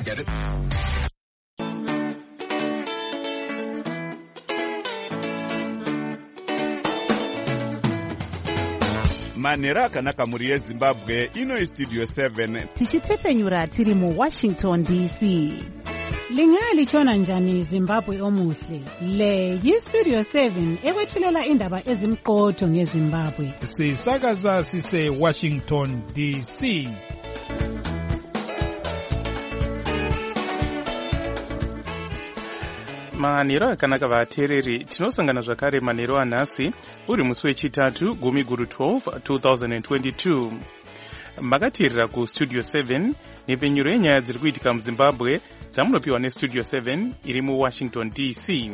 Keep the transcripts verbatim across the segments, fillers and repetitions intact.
get it. Manera akanaka muri yeZimbabwe ino istudio seven tichitefenyura tiri mu Washington D C. Lingali chona njani Zimbabwe omuhle. Le yistudio seven ekwethulela indaba ezimqotho ngeZimbabwe. Sisakaza sise Washington D C. Manero akanaka vateereri tinosangana zvakare manero anhasi uri musi wechitatu gumi guru twelve twenty twenty-two. Makateerera ku studio seven nepfenyuro yenyaya dziri kuitika muZimbabwe dzamunopiwa nestudio seven iri mu Washington D C.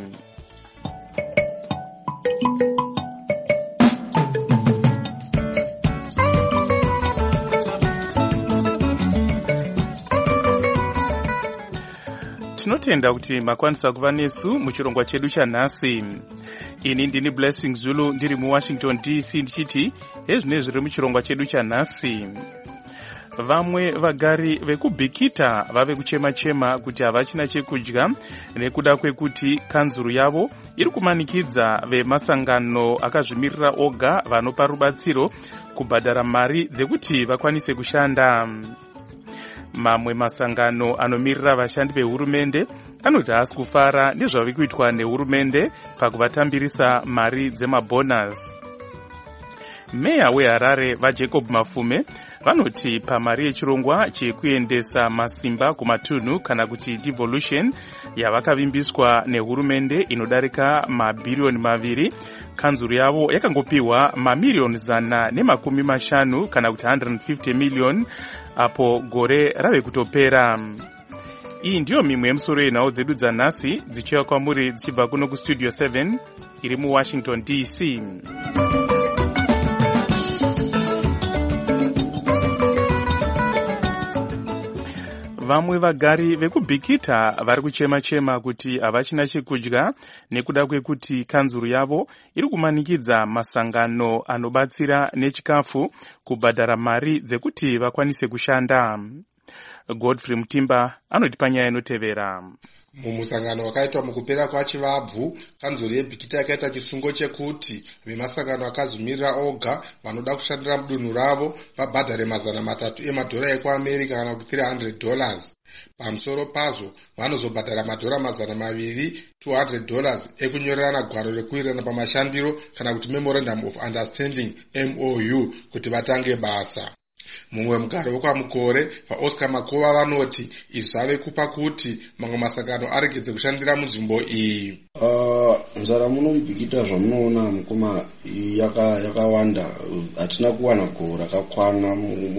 Tinotenda kuti makwanisa kuva nesu muchirongwa chedu chanhasi. Ini ndini Blessing Zulu ndiri mu Washington D C ndichiti ezvine zviri muchirongwa chedu chanhasi. Vamwe vagari vekubhikita vave kuchema-chema kuti havachina chekudya nekuda kwekuti kanzuru yavo iri kumanikidza vemasangano akazvimirira oga vanopa rubatsiro kubhadhara mari dzekuti vakwanise kushanda. Mamwe masangano anomirira vashandi vehurumende anoti haasi kufara nezvavi kuitwa nehurumende pakuvatambirisa mari dzemabonus. Meya weHarare vaJacob Mafume vanoti pamari yechirongwa chekuendesa masimba kumatunhu kana kuti devolution yavakavimbiswa nehurumende inodarika mabhiriyoni maviri, kanzuru yavo yakangopiwa mamiliyoni zana nemakumi mashanu kana kuti one hundred fifty million apo gore rave kutopera. Iyi ndiyo mimwe yemusoro yenhau dzedu dzanhasi dzichiuya kwamuri dzichibva kuno kustudio seven iri mu Washington D C. Vamwe vagari vekubhikita vari kuchema-chema kuti havachina chekudya nekuda kwekuti kanzuru yavo iri kumanikidza masangano anobatsira nechikafu kubhadhara mari dzekuti vakwanise kushanda. Godfrey Mutimba anoti panyaya inotevera. Mumusangano wakaitwa mukupera kwachivabvu, kanzuru yebhikita yakaita chisungo chekuti vemasangano akazumirira oga vanoda kushandira mudunhu ravo vabhadhare mazana matatu emadhora ekuAmerica kana kuti three hundred dollars. Pamusoro pazvo vanozobhadhara madhora mazana maviri two hundred dollars ekunyorerana gwaro rekuwirirana pamashandiro kana kuti Memorandum of Understanding M O U kuti vatange basa. Mumwe mugari wekwamukore vaOscar Makova vanoti izvi zvave kupa kuti mamwe masangano aregedze kushandira munzvimbo iyi. Uh, nzara munobhikita zvamunoona mukoma yakawanda, hatina kuwana goho rakakwana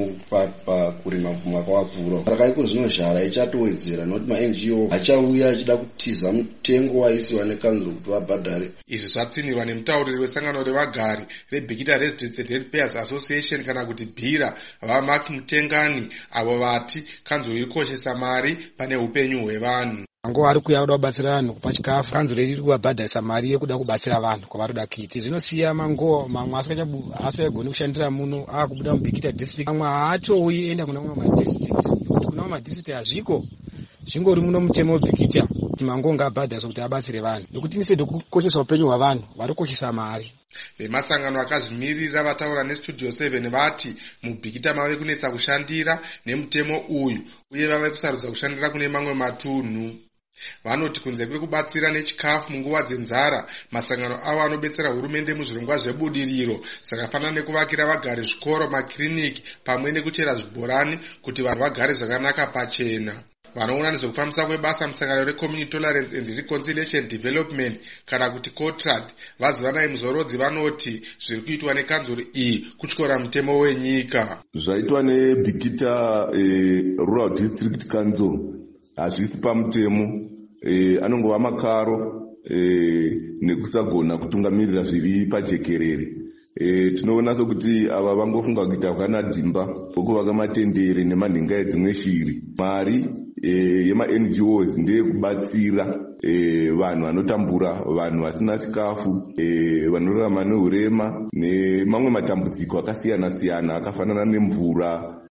pakurima kumwaka wapfuura. Saka iko zvino zhara ichatowedzera nokuti ma N G O achauya achida kutiza mutengo waisiwa nekanzuru kuti vabhadhare. Izvi zvatsinirwa nemutauriri wesangano revagari reBhikita Residents and Ratepayers Association kana kuti BHIRA vaMark Mutengani, avo vati kanzuru iri kukoshesa mari pane upenyu hwevanhu. Ngo ari kuya kuda kubatsira vanhu kupa chikafu, kanzuru iri kuvabhadharisa mari yekuda kubatsira vanhu kwavanoda kuita. Zvinosiya mango mamwe asingagoni kushandira muno akubuda muBhikita district, mamwe haatouyi enda kuna mamwe madistricts nekuti kuna mamwe madistrict hazviko, zvingori muno mutemo weBhikita kuti mango ngabhadhariswe kuti abatsire vanhu nekuti inisede kukoshesa upenyu hwavanhu vari kukoshesa mari. Vemasangano akazvimirira vataura nestudio seven vati muBhikita mave kunetsa kushandira nemutemo uyu uye vave kusarudza kushandira kune mamwe matunhu. Vanoti kunze kwekubatsira nechikafu munguva dzenzara, masangano avo anobetsera hurumende muzvirongwa zvebudiriro zvakafanana nekuvakira vagari zvikoro, makiriniki pamwe nekuchera zvibhorani kuti vanhu vagare zvakanaka pachena. Vanoona nezvekufambisa kwebasa musangano reCommunity Tolerance and Reconciliation Development kana kuti COTRAD vazivanai muzorodzi vanoti zviri kuitwa nekanzuru iyi kutyora mutemo wenyika. Zvaitwa neBhikita eh, Rural District Council hazvisi pamutemo, eh, anongova makaro eh, nekusagona kutungamirira zviri pajekerere. E, tinoona sokuti ava vangofunga kuita vakana dhimba vokuvaka matendere nemanhenga edzimwe shiri. Mari e, yema N G Os ndeyekubatsira e, vanhu vanotambura, vanhu vasina chikafu, e, vanorarama neurema nemamwe matambudziko akasiyana siyana akafanana nemvura.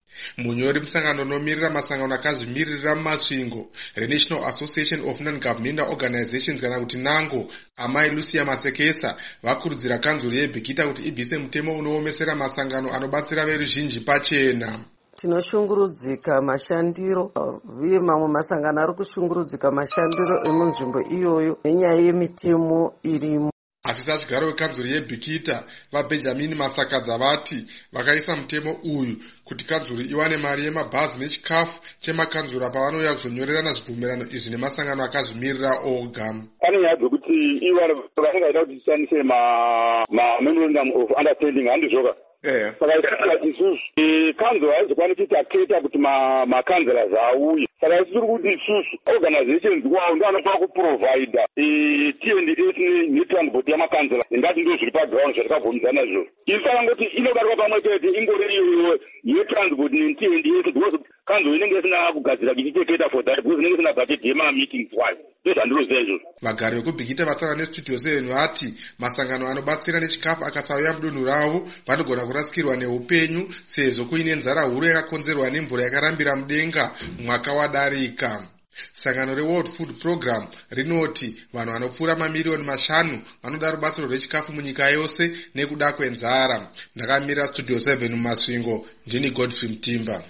Munyori musangano unomirira masangano akazvimiririra mumasvingo reNational Association of Non-Governmental Organizations kana kuti nango amai Lucia Masekesa vakurudzira kanzuro yeBhikita kuti ibvise mutemo unoomesera masangano anobatsira veruzhinji pachena. Tinoshungurudzika mashandiro uye mamwe masangano ari kushungurudzika mashandiro emunzvimbo iyoyo nenyaya yemitemo irimo. Asi sachigaro wekanzuro yeBhikita vaBenjamin Masakadza vati vakaisa mutemo uyu kuti kanzuro iwane mari yemabhazi nechikafu chemakanzuro pavanouya kuzonyorerana zvibvumirano izvi nemasangano akazvimirira oga. Pane nyaya dzekuti ivo vanengaita kuti tishandise memorandum of understanding handizvoka. Saka isati isusu kanzuro haizokwanisi kuti aketa kuti makanzura auye. Saka isi tiri kuti isusu organizations kwawo ndo anofanira kuprovida T and S netransport yamakanzura ingati ndo zviri paground zvatakabvumidzana izvo. Isi takangoti inobatwa pamwe chete ingori iyo yetransport ne-T and S because kanzuro inenge isina kugadzira ichicheketa for that because inenge isina budget yema-meetings wayo. Ndozvandinoziva izvo. Vagari vekuBhikita vataura neStudio seven vati masangano anobatsira nechikafu akasauya mudunhu ravo vanogona kurasikirwa neupenyu sezvo kuine nzara huru yakakonzerwa nemvura yakarambira mudenga mwaka wadarika. Sangano reWorld Food Program rinoti vanhu vanopfuura mamiliyoni mashanu vanoda rubatsiro rwechikafu munyika yose nekuda kwenzara. Ndakamira Studio seven mumasvingo, ndini Godfrey Mtimba.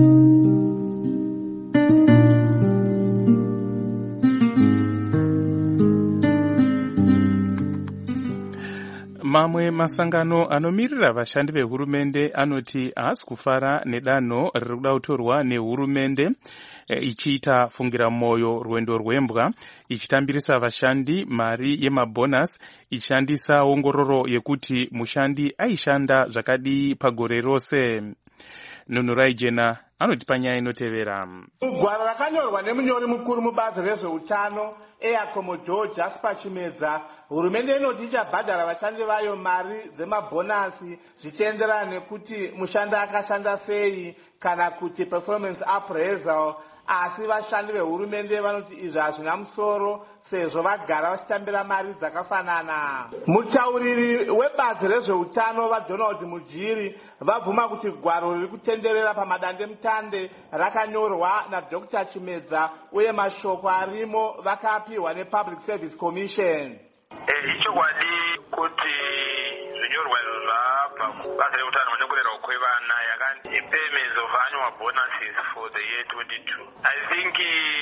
Mamwe masangano anomirira vashandi vehurumende anoti haasi kufara nedanho riri kuda kutorwa nehurumende e, ichiita fungira moyo rwendo rwembwa ichitambirisa vashandi mari yemabonus ichishandisa ongororo yekuti mushandi aishanda zvakadii pagore rose. Nunurai Jena anoti panyaya inotevera. Mugwaro rakanyorwa nemunyori mukuru mubazi rezveutano Eyakomo George Jasper Chimedza, hurumende inoti ichabhadhara vashandi vayo mari dzemabhonasi zvichienderana nekuti mushandi akashanda sei kana kuti performance appraisal. Asi vashandi vehurumende vanoti izvi hazvina musoro sezvo vagara vachitambira mari dzakafanana. Mutauriri webazi rezveutano vaDonald Mujiri vabvuma kuti gwaro riri kutenderera pamadandemutande rakanyorwa naDr Chimedza uye mashoko arimo vakapiwa nePublic Service Commission. Ichokwadi kuti zvinyorwa izvo zvabva kubazi reutano vanongorera kwevana yakanzi payments of annual bonuses for the year twenty-two. I think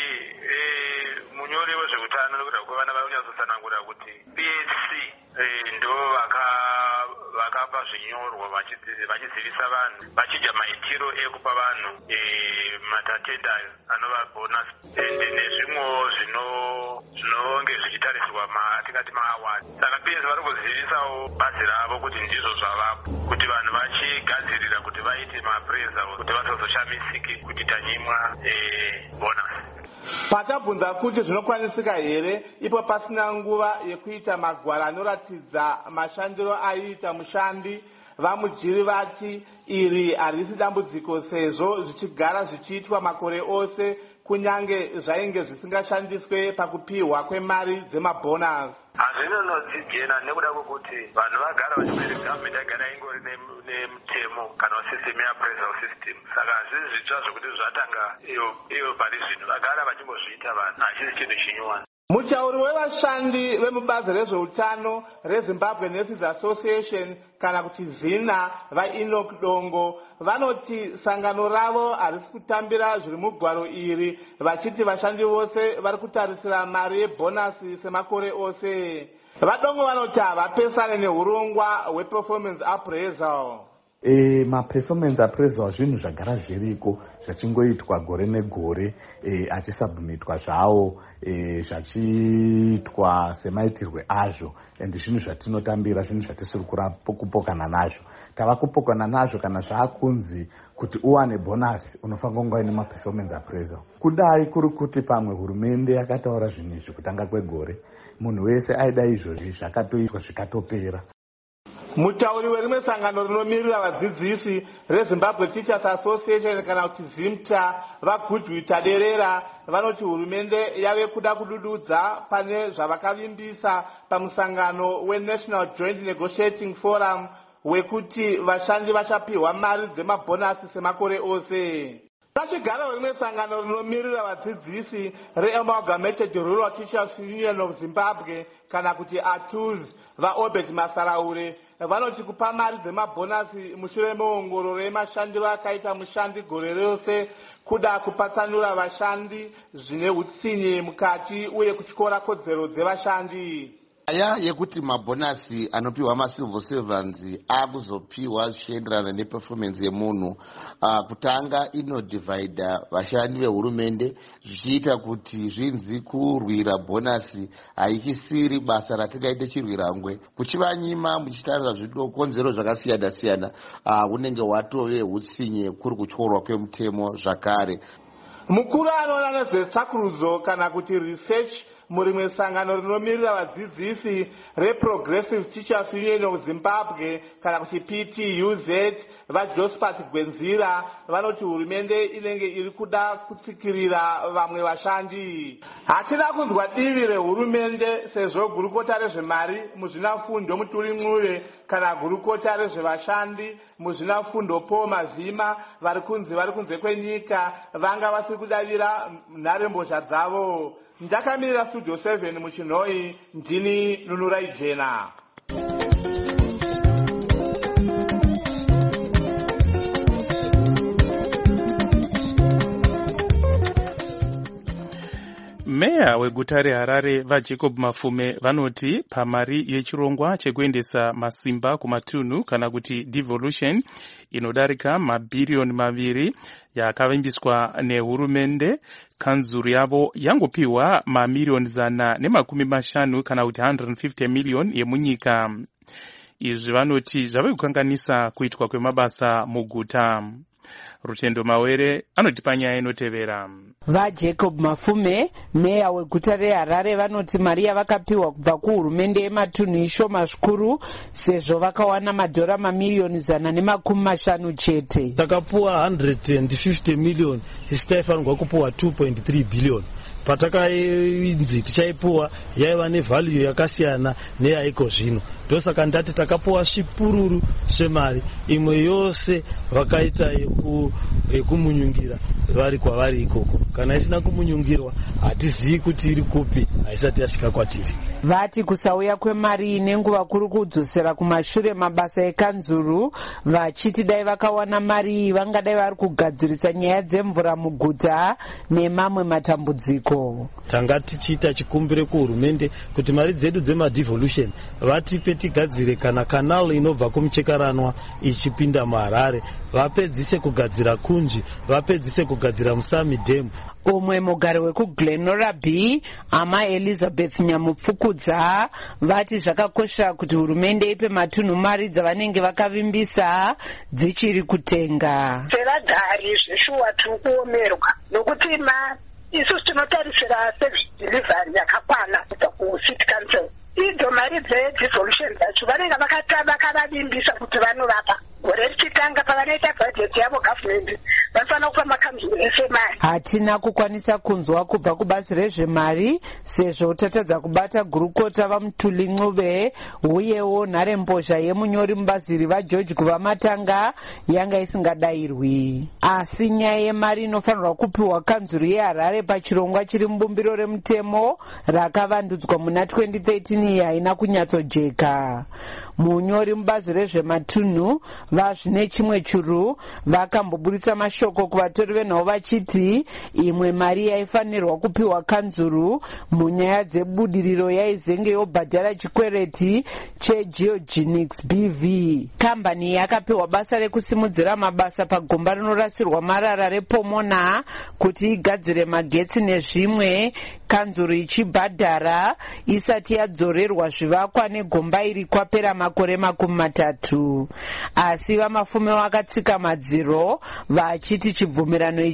munyori wezveutano nokuda kwevana vanonyatsosanangura kuti P H C ndo vakapa zvinyorwa vachizivisa vanhu vachidya maitiro ekupa vanhu matatenders anova bonus ende nezvimwewo zvinonge zvichitarisirwa atingati maaward. Saka P S vari kuzivisawo bazi ravo kuti ndizvo zvavapo kuti vanhu vachigadzirira kuti vaite maappraisal kuti vasazoshamisiki kuti tanyimwa bonus. Patabvunza kuti zvinokwanisika here ipo pasina nguva yekuita magwaro anoratidza mashandiro aiita mushandi, vaMujiri vati iri harisi dambudziko sezvo zvichigara zvichiitwa makore ose kunyange zvainge zvisingashandiswe pakupiwa kwemari dzemabonus. Hazvinonodzijena nekuda kwekuti vanhu vagara vachikuti government yagara ingori nemutemo kana system yeappraisal system. Saka hazvisi zvitsva zvokuti zvatanga iyo pari zvinhu vagara vachingozviita vanhu hachisi chinhu chinyuwana. Mutauri wevashandi vemubazi rezveutano reZimbabwe Nurses Association kana kuti ZINA vaEnoch Dongo vanoti sangano ravo harisi kutambira zviri mugwaro iri vachiti vashandi vose vari kutarisira mari yebhonasi semakore ose. VaDongo vanoti havapesane neurongwa hweperformance appraisal. E, maperformance appraisal zvinhu zvagara zviriko zvachingoitwa gore negore e, achisubmitwa zvawo e, zvachiitwa semaitirwe azvo ende zvinhu zvatinotambira zvinhu zvatisiri kupokana nazvo. Tava kupokana nazvo kana zvaakunzi kuti uwane bonus unofanira kunge uine maperformance appraisal. Kudai kuri kuti pamwe hurumende yakataura zvinhu izvi kutanga kwegore, munhu wese aida izvozvi zvakatoitwa zvikatopera. Mutauri werimwe sangano rinomirira vadzidzisi reZimbabwe Teachers Association kana kuti ZIMTA vaGoodwill Taderera vanoti hurumende yave kuda kudududza pane zvavakavimbisa pamusangano weNational Joint Negotiating Forum wekuti vashandi vachapiwa mari dzemabhonasi semakore ose. Pachigaro rimwe sangano rinomirira vadzidzisi reAmalgamated Rural Teachers Union of Zimbabwe kana kuti A T U Z vaObert Masaraure vanoti kupa mari dzemabhonasi mushure meongororo yemashandiro akaita mushandi gore rose kuda kupatsanura vashandi zvine utsinye mukati uye kutyora kodzero dzevashandi. Aya yekuti mabhonasi anopiwa macivil servants akuzopiwa zvichienderana neperformance yemunhu. Uh, kutanga inodivhaidha vashandi vehurumende zvichiita kuti zvinzi kurwira bhonasi haichisiri basa ratingaite chirwirangwe. Kuchivanyima muchitarira zvikonzero zvakasiyana siyana uh, unenge watove hutsinye kuri kutyorwa kwemutemo zvakare. Mukuru anoona nezvetsvakurudzo kana kuti research murimwe sangano rinomirira vadzidzisi reProgressive Teachers Union of Zimbabwe kana kuti P T U Z vaJospat Gwenzira vanoti hurumende inenge iri kuda kutsikirira vamwe vashandi. Hatina kunzwa divi rehurumende sezvo gurukota rezvemari muzvinafundo Mutuli kana gurukota rezvevashandi muzvinafundo Paul Mazima vari kunzi vari kunze kwenyika vanga vasiri kudavira nharembozha dzavo. Ndakamirira Studio seven muchinhoi, ndini Nunurai Jena. Meya weguta reHarare vaJacob Mafume vanoti pamari yechirongwa chekuendesa masimba kumatunhu kana kuti devolution inodarika mabhiriyoni maviri yakavimbiswa nehurumende, kanzuru yavo yangopiwa mamiliyoni zana nemakumi mashanu kana kuti one hundred fifty million yemunyika. Izvi vanoti zvave kukanganisa kuitwa kwemabasa muguta. Rutendo Mawere anotipa nyaya inotevera. VaJacob Mafume, meya weguta reHarare, vanoti mari yavakapiwa kubva kuhurumende yematunhu ishoma zvikuru sezvo vakawana madhora mamiliyoni zana nemakumi mashanu chete. Takapuwa one hundred fifty million, isi taifanirwa kupuwa two point three billion. Patakainzi tichaipuwa yaiva nevalue yakasiyana neyaiko zvino. Ndosaka ndati takapuwa zvipururu zvemari, imwe yose vakaita yekumunyungira vari kwavari ikoko. Kana isina kumunyungirwa hatizivi kuti iri kupi, haisati yasvika kwatiri. Vati kusauya kwemari nenguva kuri kudzosera kumashure mabasa ekanzuru, vachiti dai vakawana mari vangadai vari kugadzirisa nyaya dzemvura muguta nemamwe matambudziko. Tanga tichiita chikumbiro kuhurumende kuti mari dzedu dzemadevolution vatipe tigadzire kana kanal inobva kumuchekaranwa ichipinda muHarare, vapedzise kugadzira kunji, vapedzise kugadzira Musami Dam. Umwe mugari wekuGlenora B, Ama Elizabeth Nyamupfukudza, vati zvakakosha kuti hurumende ipe matunhu mari dzavanenge vakavimbisa dzichiri kutenga. Sevagari zvishuwa tiri kuomerwa nokuti ma isusu tinotarisira service delivery yakakwana kubva kuCity Council. Idzo mari dzedevolution dzacho vanenge vakavavimbisa kuti vanovapa. Gore richitanga pavanoita bhajeti yavo gavhumendi vanofanira kupa makanzuru ese mari. Hatina kukwanisa kunzwa kubva kubazi rezvemari sezvo tatadza kubata gurukota vaMutuli Ncube uyewo nharembozha yemunyori mubazi iri vaGeorge Kuvamatanga yanga isingadayirwi. Asi nyaya yemari inofanirwa kupiwa kanzuru yeHarare pachirongwa chiri mubumbiro remutemo rakavandudzwa muna twenty thirteen haina kunyatsojeka. Munyori mubazi rezvematunhu vazvine chimwe churu vakamboburitsa mashoko kuvatori venhau vachiti imwe mari yaifanirwa kupiwa kanzuru munyaya dzebudiriro yaizenge yobhadhara chikwereti cheGeogenics B V. Kambani yakapiwa basa rekusimudzira mabasa pagomba rinorasirwa marara rePomona kuti igadzire magetsi nezvimwe, kanzuru ichibhadhara isati yadzorerwa zvivakwa negomba iri kwapera makore makumi matatu. Asi VaMafume vakatsika madziro vachiti chibvumirano ichi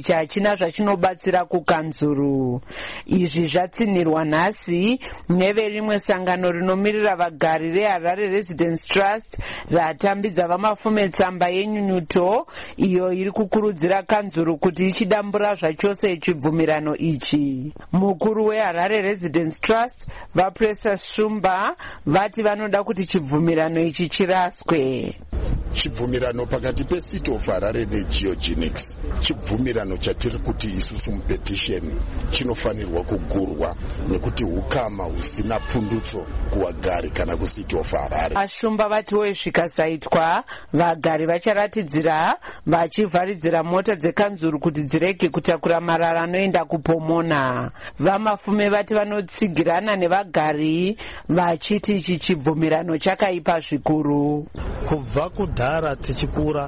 ichi hachina zvachinobatsira kukanzuru. Izvi zvatsinirwa nhasi neverimwe sangano rinomirira vagari reHarare Residence Trust ratambidza vamafume tsamba yenyunyuto iyo iri kukurudzira kanzuru kuti ichidambura zvachose chibvumirano ichi. Mukuru weHarare Residence Trust vaPrecious Shumba vati vanoda kuti chibvumirano ichi chiraswe. Chibvumirano pakati peCity of Harare neGeogenics chibvumirano chatiri kuti isusu mupetition chinofanirwa kugurwa nekuti hukama husina pundutso kuvagari kana kuCity of Harare. Ashumba vatiwo zvikasayitwa vagari vacharatidzira vachivharidzira mota dzekanzuru kuti dzirege kutakura marara anoenda kupomona. Vamafume vati vanotsigirana nevagari vachiti ichi chibvumirano chakaipa zvikuru. Kubva kudhara tichikura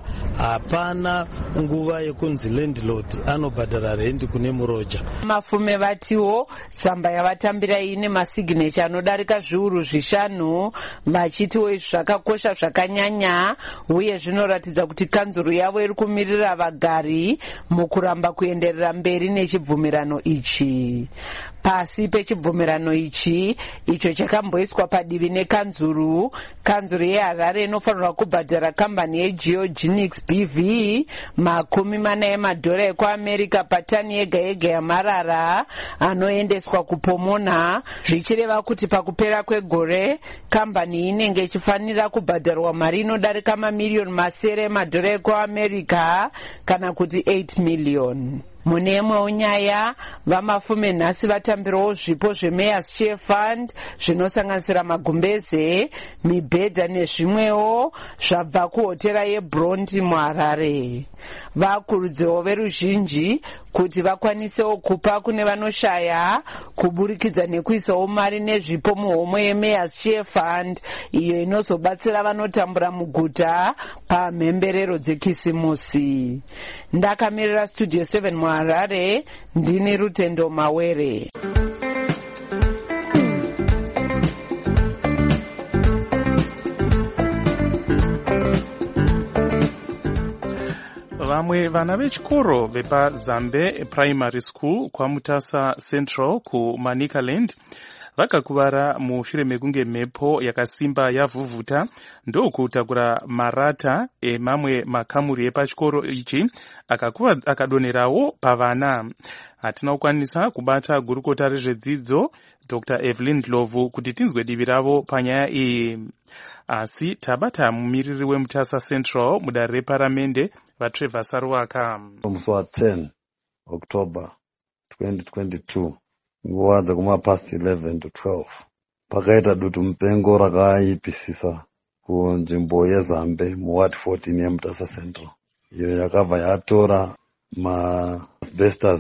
hapana nguva yekunzi landlord anobhadhara rendi kune muroja. Mafume vatiwo tsamba yavatambira ine masignature anodarika zviuru zvishanu vachitiwo izvi zvakakosha zvakanyanya uye zvinoratidza kuti kanzuru yavo iri kumirira vagari mukuramba kuenderera mberi nechibvumirano ichi. Pasi pechibvumirano ichi icho chakamboiswa padivi nekanzuru, kanzuru yeHarare inofanirwa kubhadhara kambani yeGeogenics B V makumi mana emadhora ekuAmerica patani yega yega yamarara anoendeswa kupomona, zvichireva kuti pakupera kwegore kambani inenge ichifanira kubhadharwa mari inodarika mamiriyoni masere emadhora ekuAmerica kana kuti eight million. Mune imwewo nyaya vamafume nhasi vatambirawo zvipo zveMayor's Share Fund zvinosanganisira magumbeze, mibhedha nezvimwewo zvabva kuhotera yeBronte muHarare. Vakurudzirawo veruzhinji kuti vakwanisewo kupa kune vanoshaya kuburikidza nekuisawo mari nezvipo muhomwe yeMayor's Share Fund iyo inozobatsira vanotambura muguta pamhemberero dzekisimusi. Ndakamirira Studio seven muHarare, ndini Rutendo Mawere. Vamwe vana vechikoro vepaZambe Primary School kwaMutasa Central kuManicaland vakakuvara mushure mekunge mhepo yakasimba yavhuvhuta ndokutakura marata emamwe makamuri epachikoro ichi akadonerawo pavana. Hatina kukwanisa kubata gurukota rezvedzidzo Doctor Evelyn Ndlovu kuti tinzwe divi ravo panyaya iyi, asi tabata mumiriri weMutasa Central mudare reparamende vaTrevor Saruwaka. Musi wa ten October twenty twenty-two nguva dzekuma past eleven to twelve pakaita dutu mupengo rakaipisisa kunzvimbo yeZambe muward fourteen yeMutasa Central, iyo yakabva yatora maasbestos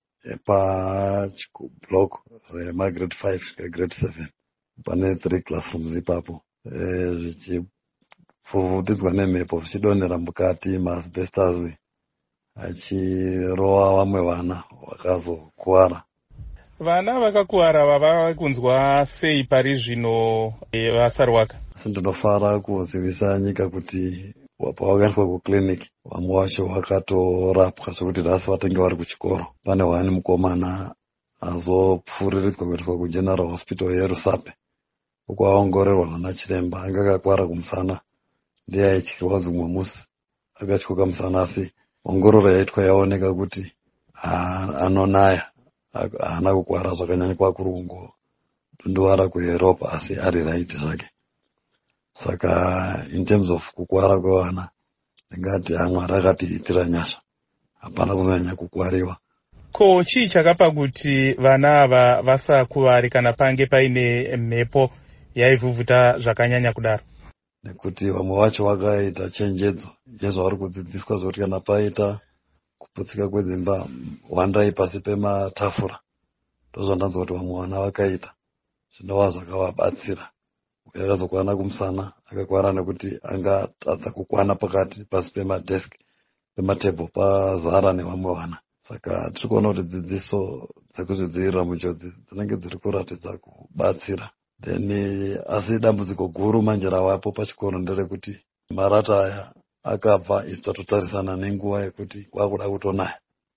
pablock remagrade five grade seven pane three classrooms ipapo, zvichivhuvhutidzwa nemhepo zvichidonhera mukati maasbestos achirova vamwe vana vakazokuwara. Vana vakakuwara vava kunzwa sei pari zvino vaSaruwaka? Ndinofara kuzivisa nyika kuti pavakaendeswa kuclinic vamwe vacho vakatorapwa zvekuti nhasi vatenge vari kuchikoro. Pane wani mukomana azopfuriridzwa kuendeswa kuGeneral Hospital yeRusape uko aongororwa nana chiremba anga akakwara kumusana ndiye aityirwa zimwe musi akatyoka musana, asi ongororo yaitwa yaoneka kuti anonaya haana kukwara zvakanyanya kwakuri kungondondowara kweropa asi ari right zvake. Saka in terms of kukwara kwevana ndingati Mwari akatiitira nyasha, hapana kunyanya kukwariwa. Ko chii chakapa kuti vana ava vasakuwari kana pange paine mhepo yaivhuvhuta zvakanyanya kudaro? Nekuti vamwe vacho vakaita chenjedzo yezvavari kudzidziswa zvokuti kana paita kuputsika kwedzimba wandai pasi pematafura, ndozvandanzwa kuti vamwe vana vakaita zvinova zvakavabatsira. Yakazokwana kumusana akakwara nekuti angatadza kukwana pakati pasi pemadesk pematebho pazara nevamwe vana. Saka tiri kuona kuti dzidziso dzekuzvidzivirira munjodzi dzinenge dziri kuratidza kubatsira. Then asi dambudziko guru manje ravapo pachikoro nderekuti marata aya akabva isitatotarisana nenguva yekuti kwakuda kutonaya.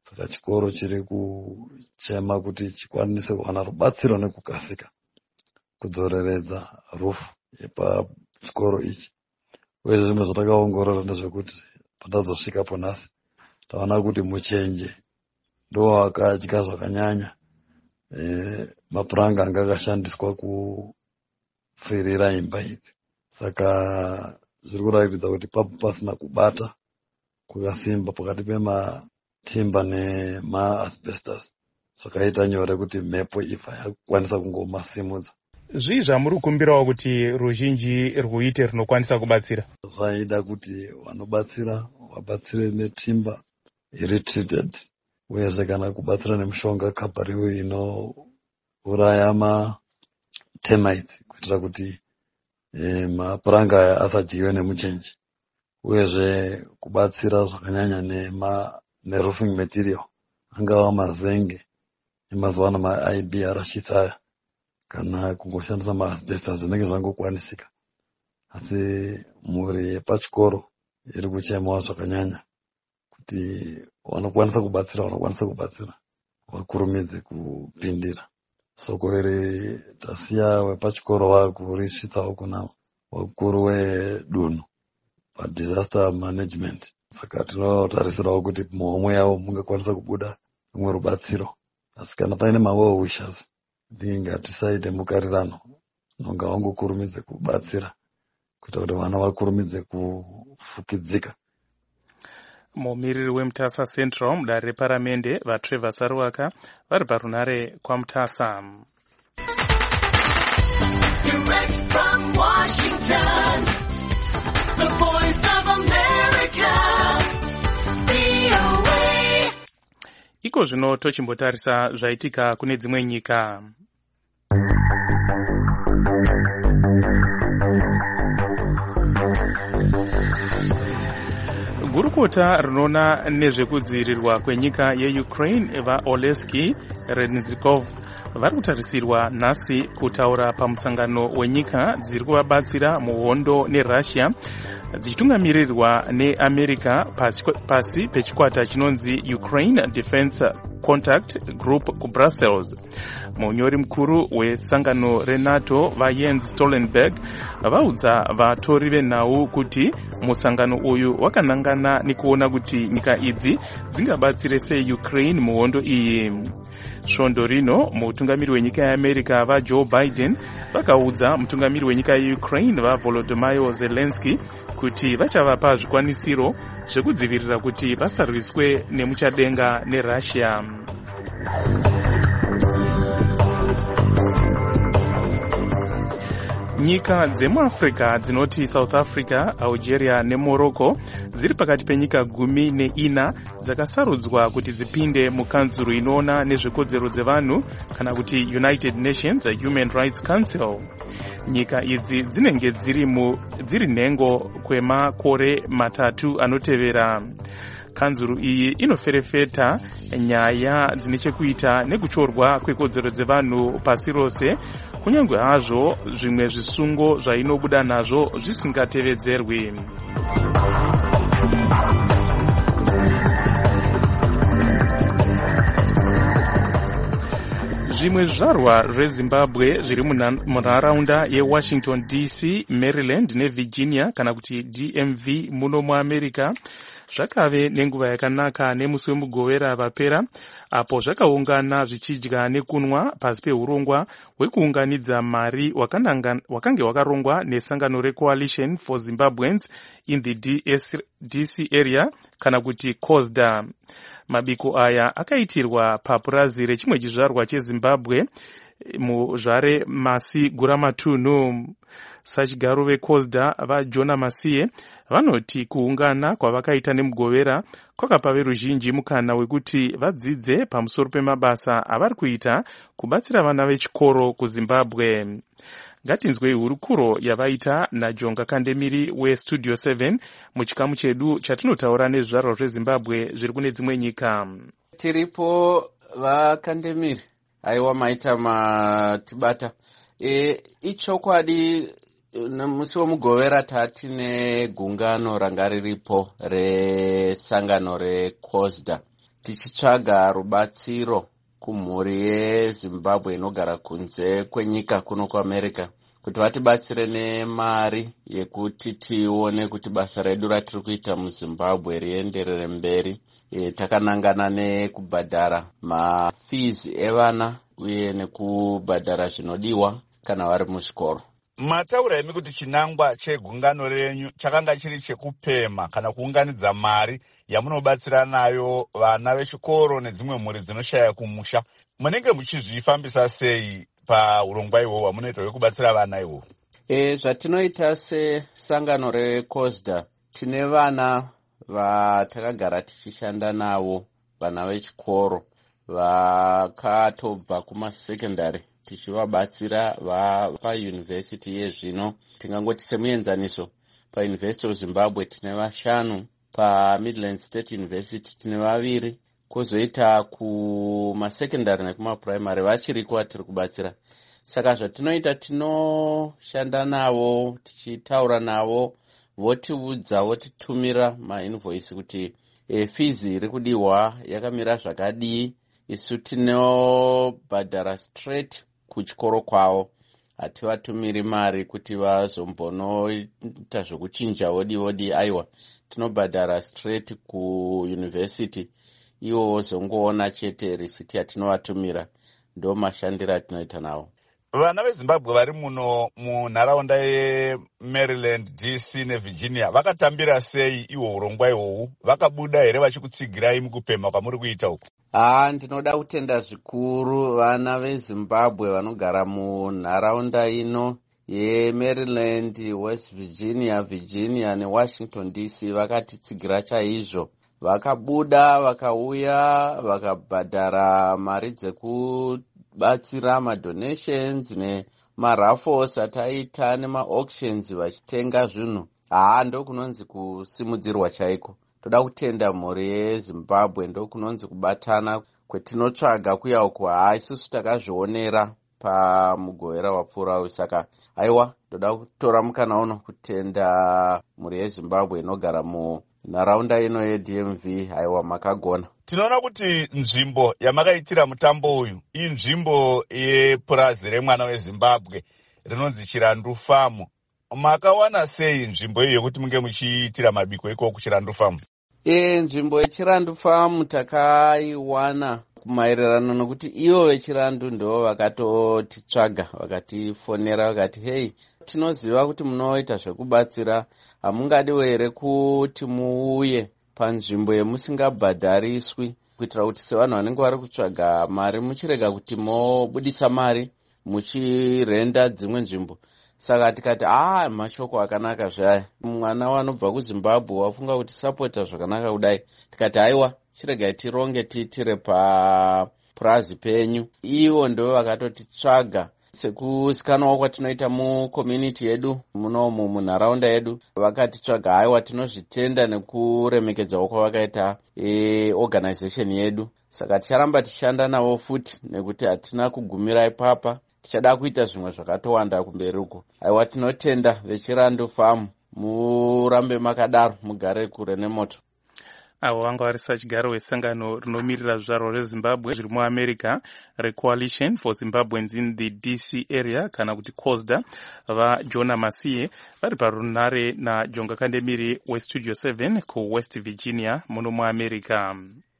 saka chikoro chiri kuchema kuti chikwanise kuwana rubatsiro nekukasika kudzoreredza rufu yepachikoro ichi. Uye zvimwe zvatakaongorora ndezvekuti pandazosvikapo nhasi taona kuti muchenje ndo wakadya zvakanyanya e, mapuranga anga akashandiswa kupfirira imba idzi. Saka zviri kuratidza kuti papo pasina kubata kwakasimba pakati pematimba nemaasbestos, zvakaita nyore kuti mhepo ibva yakukwanisa kungomasimudza. Zvii zvamuri kukumbirawo kuti ruzhinji rwuite runokwanisa kubatsira? Zvaida kuti vanobatsira vabatsire netimba iri treated, uyezve kana kubatsira nemishonga kabhariwo inouraya matermites kuitira kuti e, mapuranga aya asadyiwe nemuchenje, uyezve kubatsira zvakanyanya nema neroofing material angava mazenge emazuva ano ma-I B arashitsa aya kana kungoshandisa maasbestos zvinenge zvangokwanisika. Asi mhuri yepachikoro iri kuchemawo zvakanyanya kuti vanokwanisa kubatsira vanokwanisa kubatsira vakurumidze kupindira. Soko iri tasiya wepachikoro vakurisvitsawo kuna wakuru wedunhu padisaster management. Saka tinotarisirawo kuti muhomwe yavo mungakwanisa kubuda rumwe rubatsiro. Asi kana paine ma-well wishers ngatisaite mukarirano nonga vangokurumidze kubatsira kuita kuti vana vakurumidze kufukidzika. Mumiriri weMutasa Central mudare reparamende vaTrevor Saruwaka vari parunare kwaMutasa. Direct from Washington, the voice of America, V O A. Iko zvino tochimbotarisa zvaitika kune dzimwe nyika. Gurukota rinoona nezvekudzivirirwa kwenyika yeUkraine vaOleski Renizikov vari kutarisirwa nhasi kutaura pamusangano wenyika dziri kuvabatsira muhondo neRussia dzichitungamirirwa neAmerica pasi, pasi pechikwata chinonzi Ukraine Defense Contact Group kuBrussels. Munyori mukuru wesangano reNATO vaJens Stoltenberg vaudza vatori venhau kuti musangano uyu wakanangana nekuona kuti nyika idzi dzingabatsire sei Ukraine muhondo iyi. Svondo rino mutungamiri wenyika yeAmerica vaJoe Biden vakaudza mutungamiri wenyika yeUkraine vaVolodymyr Zelensky kuti vachavapa zvikwanisiro zvekudzivirira kuti vasarwiswe nemuchadenga neRussia. Nyika dzemuAfrica dzinoti South Africa, Algeria neMorocco dziri pakati penyika gumi neina dzakasarudzwa kuti dzipinde mukanzuru inoona nezvekodzero dzevanhu kana kuti United Nations Human Rights Council. Nyika idzi dzinenge dziri mu dziri nhengo kwemakore matatu anotevera. Kanzuru iyi inoferefeta nyaya dzine chekuita nekuchorwa kwekodzero dzevanhu pasi rose, kunyange hazvo zvimwe zvisungo zvainobuda nazvo zvisingatevedzerwi. Zvimwe zvizvarwa zveZimbabwe zviri munharaunda yeWashington D C, Maryland neVirginia kana kuti D M V muno muAmerica zvakave nenguva yakanaka nemusi wemugovera vapera, apo zvakaungana zvichidya nekunwa pasi peurongwa hwekuunganidza mari wakange wakarongwa nesangano reCoalition for Zimbabweans in the D C area kana kuti COSDA. Mabiko aya akaitirwa papurazi rechimwe chizvarwa cheZimbabwe muzvare Masi Guramatunhu. Sachigaro veCOSDA vaJona Masiye vanoti kuungana kwavakaita nemugovera kwakapa veruzhinji mukana wekuti vadzidze pamusoro pemabasa avari kuita kubatsira vana vechikoro kuZimbabwe. Ngatinzwei hurukuro yavaita naJonga Kandemiri weStudio seven muchikamu chedu chatinotaura nezvizvarwa zveZimbabwe zviri kune dzimwe nyika. Tiripo vaKandemiri, aiwa maita matibata. E, ichokwadi musi wemugovera tatine gungano ranga riripo resangano reCOSDA. tichitsvaga rubatsiro kumhuri yezimbabwe inogara kunze kwenyika kuno kuamerica kuti vatibatsire nemari yekuti tione kuti basa redu ratiri kuita muzimbabwe rienderere mberi. E, takanangana nekubhadhara mafees evana uye nekubhadhara zvinodiwa kana vari muzvikoro. Mataura imi kuti chinangwa chegungano renyu chakanga chiri chekupema kana kuunganidza mari yamunobatsira nayo vana vechikoro nedzimwe mhuri dzinoshaya kumusha. Munenge muchizvifambisa sei paurongwa ihwohwo hwamunoita hwekubatsira vana ihwohwo? E, zvatinoita sesangano reCOSDA tine vana vatakagara tichishanda navo, vana vechikoro vakatobva kumasekendari tichivabatsira vapayunivhesiti yezvino. Tingangoti semuenzaniso, paUniversity of Zimbabwe tine vashanu, paMidland State University tine vaviri, kwozoita kumasekendari nekumapuraimari vachiriko tiri kubatsira. Saka zvatinoita tinoshanda navo, tichitaura navo, votiudza votitumira mainvoice kuti e, fees iri kudiwa yakamira zvakadii. Isu tinobhadhara straight kuchikoro kwavo, hativatumiri mari kuti vazombonoita zvokuchinja wodi wodi. Aiwa, tinobhadhara straight kuuniversity, ivo vozongoona chete risiti yatinovatumira. Ndo mashandiro atinoita navo. Vana veZimbabwe vari muno munharaunda yeMaryland, D C neVirginia vakatambira sei ihwo urongwa ihwohwu? Vakabuda here vachikutsigirai mukupema kwamuri kuita uku? Ah, ndinoda kutenda zvikuru vana veZimbabwe vanogara munharaunda ino yeMaryland, West Virginia, Virginia neWashington D C vakatitsigira chaizvo. Vakabuda vakauya vakabhadhara mari dzekubatsira madonations nemaraffles ataita nemaauctions vachitenga zvinhu. Haa, ndo kunonzi kusimudzirwa chaiko. Toda kutenda mhuri yeZimbabwe, ndo kunonzi kubatana kwetinotsvaga kuya uku. Haa, isusu takazvionera pamugowera wapfuura uyu. Saka aiwa, toda kutora mukana uno kutenda mhuri yeZimbabwe inogara mu nharaunda ino yeD M V. Aiwa, makagona. Tinoona kuti nzvimbo yamakaitira mutambo uyu inzvimbo yepurazi remwana weZimbabwe rinonzi Chirandu Farm. Makawana sei nzvimbo iyo yekuti munge muchiitira mabiko ikoko kuChirandu Farm? E, nzvimbo yeChirandu Farm takaiwana maererano nokuti ivo veChirandu ndo vakatotitsvaga, vakatifonera vakati, hei, tinoziva kuti munoita zvekubatsira, hamungadiwo here kuti muuye panzvimbo yemusingabhadhariswi, kuitira kuti sevanhu vanenge vari kutsvaga mari muchirega kuti mobudisa mari muchirenda dzimwe nzvimbo. Saka tikati, ah, mashoko akanaka zvaya, mwana wanobva kuZimbabwe wafunga kuti sapota zvakanaka kudai. Tikati, aiwa, chiregai tironge tiitire papurazi penyu. Ivo ndo vakatotitsvaga sekuzikanwa kwatinoita mucommunity yedu munomu munharaunda yedu. Vakatitsvaga, aiwa, tinozvitenda nekuremekedzawo kwavakaita e, organization yedu. Saka ticharamba tichishanda navo futi nekuti hatina kugumira ipapa, tichada kuita zvimwe zvakatowanda kumberi uko. Aiwa, tinotenda veChirandu Farm, murambe makadaro, mugare kure nemoto. Avo vanga vari sachigaro wesangano rinomirira zvizvarwa reZimbabwe zviri muAmerica reCoalition for Zimbabweans in the D C area kana kuti COSDA, vaJona Masiye, vari parunare naJonga Kandemiri weStudio seven kuWest Virginia muno muAmerica.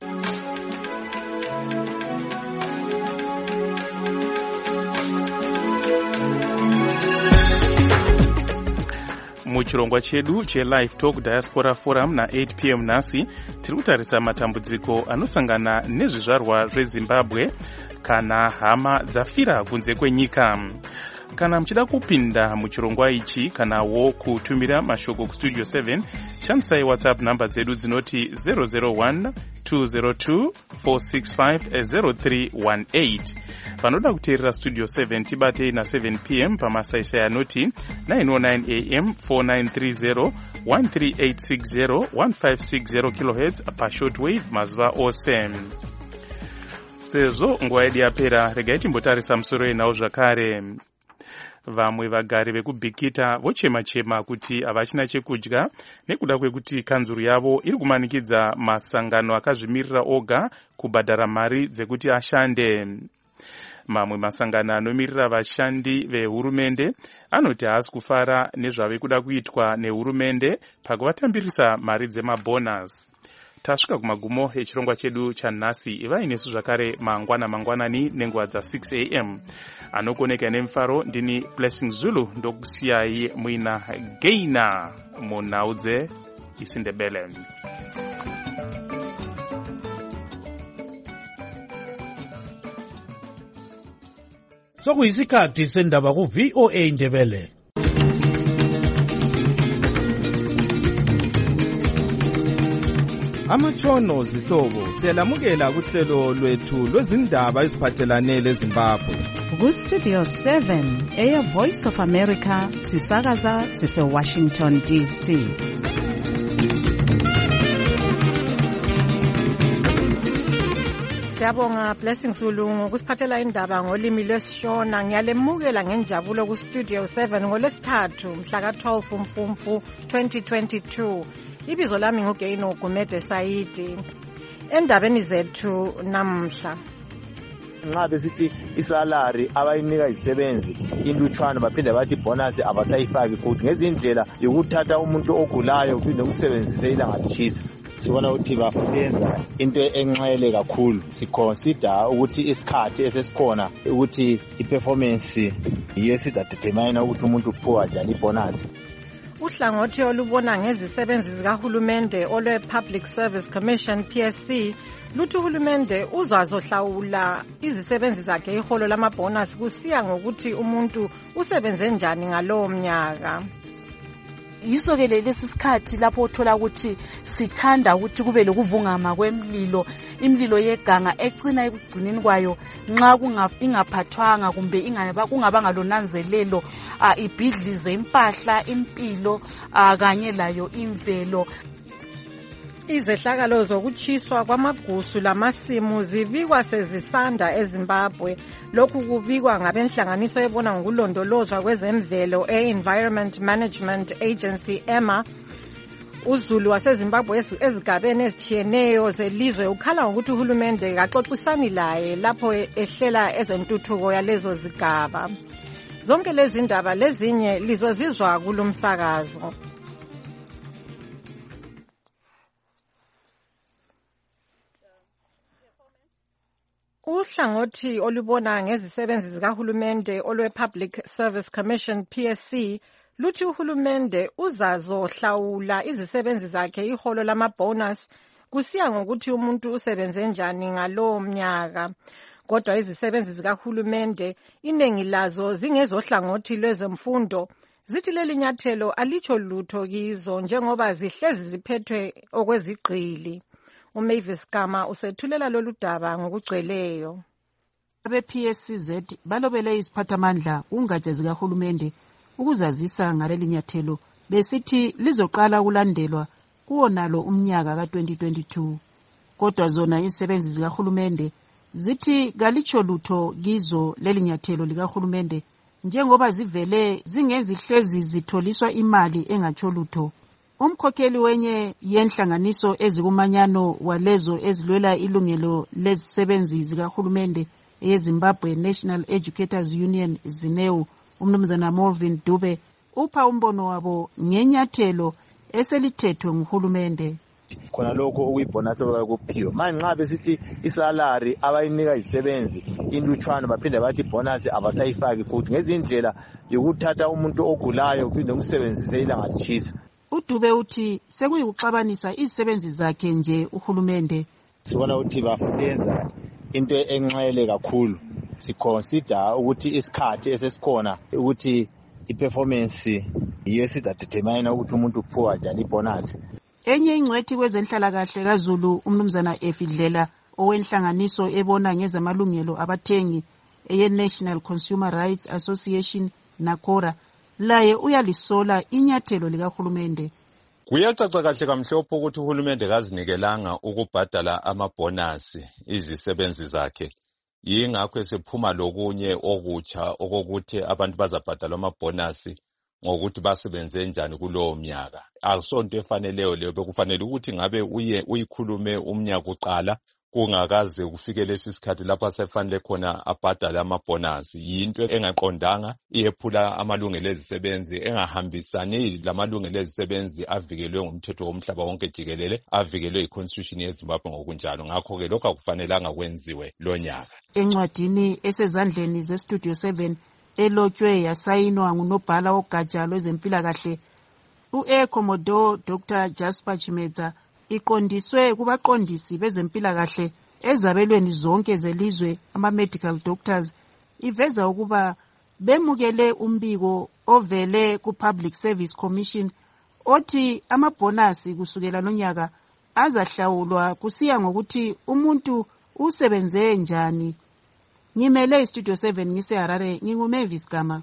Muchirongwa chedu cheLive Talk Diaspora Forum na eight p m nhasi tiri kutarisa matambudziko anosangana nezvizvarwa zveZimbabwe kana hama dzafira kunze kwenyika. Kana muchida kupinda muchirongwa ichi kanawo kutumira mashoko kuStudio seven, shandisai WhatsApp namba dzedu dzinoti zero zero one two zero two four six five zero three one eight. Vanoda kuteerera Studio seven tibatei na seven p m pamasaisai anoti nine oh nine a m four nine three zero one three eight six zero one five six zero kilohertz pashortwave mazuva ose. Sezvo nguva yedu yapera, regai timbotarisa musoro yenhau zvakare. vamwe vagari vekubhikita vochema-chema kuti havachina chekudya nekuda kwekuti kanzuru yavo iri kumanikidza masangano akazvimirira oga kubhadhara mari dzekuti ashande. Mamwe masangano anomirira vashandi vehurumende anoti haasi kufara nezvave kuda kuitwa nehurumende pakuvatambirisa mari dzemabhonasi. Tasvika kumagumo echirongwa chedu chanhasi. Ivai nesu zvakare mangwana mangwanani nenguva dza-six a m anokoneka nemufaro. Ndini Blessing Zulu ndokusiyai muina Gaina munhau dzeIsindebele. Sokuyisikhathi sendaba ku-V O A Ndebele. Amatshono zihlobo siyalamukela kuhlelo lwethu lwezindaba eziphathelane leZimbabwe. Ku-Studio seven eya Voice of America sisakaza sise Washington D C. Siyabonga Blessing Zulu ngokusiphathela indaba ngolimi lwesishona. Ngiyalemukela ngenjabulo ku-Studio seven ngolwesithathu mhla ka-twelve Mfumfu twenty twenty-two. Ibizo lami nguGaino Gumede Saidi. Endabeni zethu namhla, nxa besithi isalari abayinika izisebenzi intutshwana baphinde bathi bonus abasayifaki futhi ngezindlela yokuthatha umuntu ogulayo uphinde umsebenzise ilanga litshisa. Sibona ukuthi bafuyenza into enxele kakhulu. Siconsider ukuthi isikhathi esesikhona ukuthi iperformance yesidadetermine ukuthi umuntu uphiwa njani ibonus. Uhlangothi olubona ngezisebenzi zikahulumende olwe Public Service Commission P S C luthi uhulumende uzazohlawula izisebenzi zakhe iholo lamabonus kusiya ngokuthi umuntu usebenze njani ngalowo mnyaka. Yiso ke lesi sikhathi lapho uthola ukuthi sithanda ukuthi kube lokuvungama kwemlilo, imlilo yeganga ecina ekugcineni kwayo nxa ingaphathwanga kumbe ingaba kungabanga lonanzelelo ibhidlize impahla, impilo kanye layo imvelo. Izehlakalo zokuchiswa kwamagusu lamasimu zibikwa sezisanda eZimbabwe. Lokhu kubikwa ngabenhlanganiso ebona ngokulondolozwa kwezemvelo e-Environment Management Agency E M A. uZulu waseZimbabwe ezigabeni ezitshiyeneyo zelizwe ukhala ngokuthi uhulumende kaxoxisani laye lapho ehlela ezentuthuko yalezo zigaba. Zonke lezi ndaba lezinye lizozizwa kulomsakazo. Uhlangothi olubona ngezisebenzi zikahulumende olwe Public Service Commission P S C luthi uhulumende uzazohlawula izisebenzi zakhe iholo lamabonus kusiya ngokuthi umuntu usebenze njani ngalowo mnyaka. Kodwa izisebenzi zikahulumende iningi lazo zingezohlangothi lwezemfundo zithi leli nyathelo alitsho lutho kizo njengoba zihlezi ziphethwe okwezigqili. uMavis Kama usethulela lolu daba ngokugcweleyo. Abe-P S C Z balobele iziphathamandla kungatsha zikahulumende ukuzazisa ngaleli nyathelo besithi lizoqala ukulandelwa kuwonalo umnyaka ka-twenty twenty-two. Kodwa zona izisebenzi zikahulumende zithi kalitsho lutho kizo leli nyathelo likahulumende njengoba zivele zingezihlezi zitholiswa imali engatsho lutho. Umkhokheli wenye yenhlanganiso ezikumanyano walezo ezilwela ilungelo lezisebenzi zikahulumende eZimbabwe National Educators Union ZINEU, umnumzana Morvin Dube, upha umbono wabo ngenyathelo eselithethwe nguhulumende. Khona lokho okuyibonus abakuphiwa manje nxa besithi isalari abayinika izisebenzi intutshwana baphinde bathi bonus abasayifaki futhi ngezindlela yokuthatha umuntu ogulayo uphinde umsebenzise ilanga litshisa. uDube uthi sekuyikuxabanisa izisebenzi zakhe nje uhulumende. Sibona ukuthi bafuyenza into enxele kakhulu. Siconsider ukuthi isikhathi esesikhona ukuthi iperformance yesidadetermine ukuthi umuntu uphiwa njani ibonus. Enye ingcwethi kwezenhlalakahle kaZulu umnumzana Efidlela owenhlanganiso ebona ngezamalungelo abathengi eye-National Consumer Rights Association NACORA laye uyalisola inyathelo likahulumende. Kuyacaca kahle kamhlophe ukuthi uhulumende kazinikelanga ukubhadala amabonus izisebenzi zakhe yingakho sephuma lokunye okutsha okokuthi abantu bazabhadalwa amabhonasi ngokuthi basebenze njani kulowo mnyaka. Akusonto efaneleyo leyo, bekufanele ukuthi ngabe uye uyikhulume umnyaka uqala kungakaze kufike lesi sikhathi lapho asefanele khona abhadale amabhonasi. Yinto engaqondanga, iyephula amalungelo ezisebenzi, engahambisani lamalungelo ezisebenzi avikelwe ngumthetho womhlaba wonke jikelele, avikelwe iconstitution yeZimbabwe ngokunjalo. Ngakho ke lokho akufanelanga kwenziwe lo nyaka. Encwadini esezandleni zestudio seven elotshwe yasayinwa ngunobhala wogatsha lwezempilakahle u-Air Commodore Doctor Jasper Chimedza, iqondiswe kubaqondisi bezempilakahle ezabelweni zonke zelizwe ama-medical doctors, iveza ukuba bemukele umbiko ovele ku-Public Service Commission othi amabhonasi kusukela nonyaka azahlawulwa kusiya ngokuthi umuntu usebenze njani. Ngimele istudio seven ngiseHarare, nginguMavis Gama.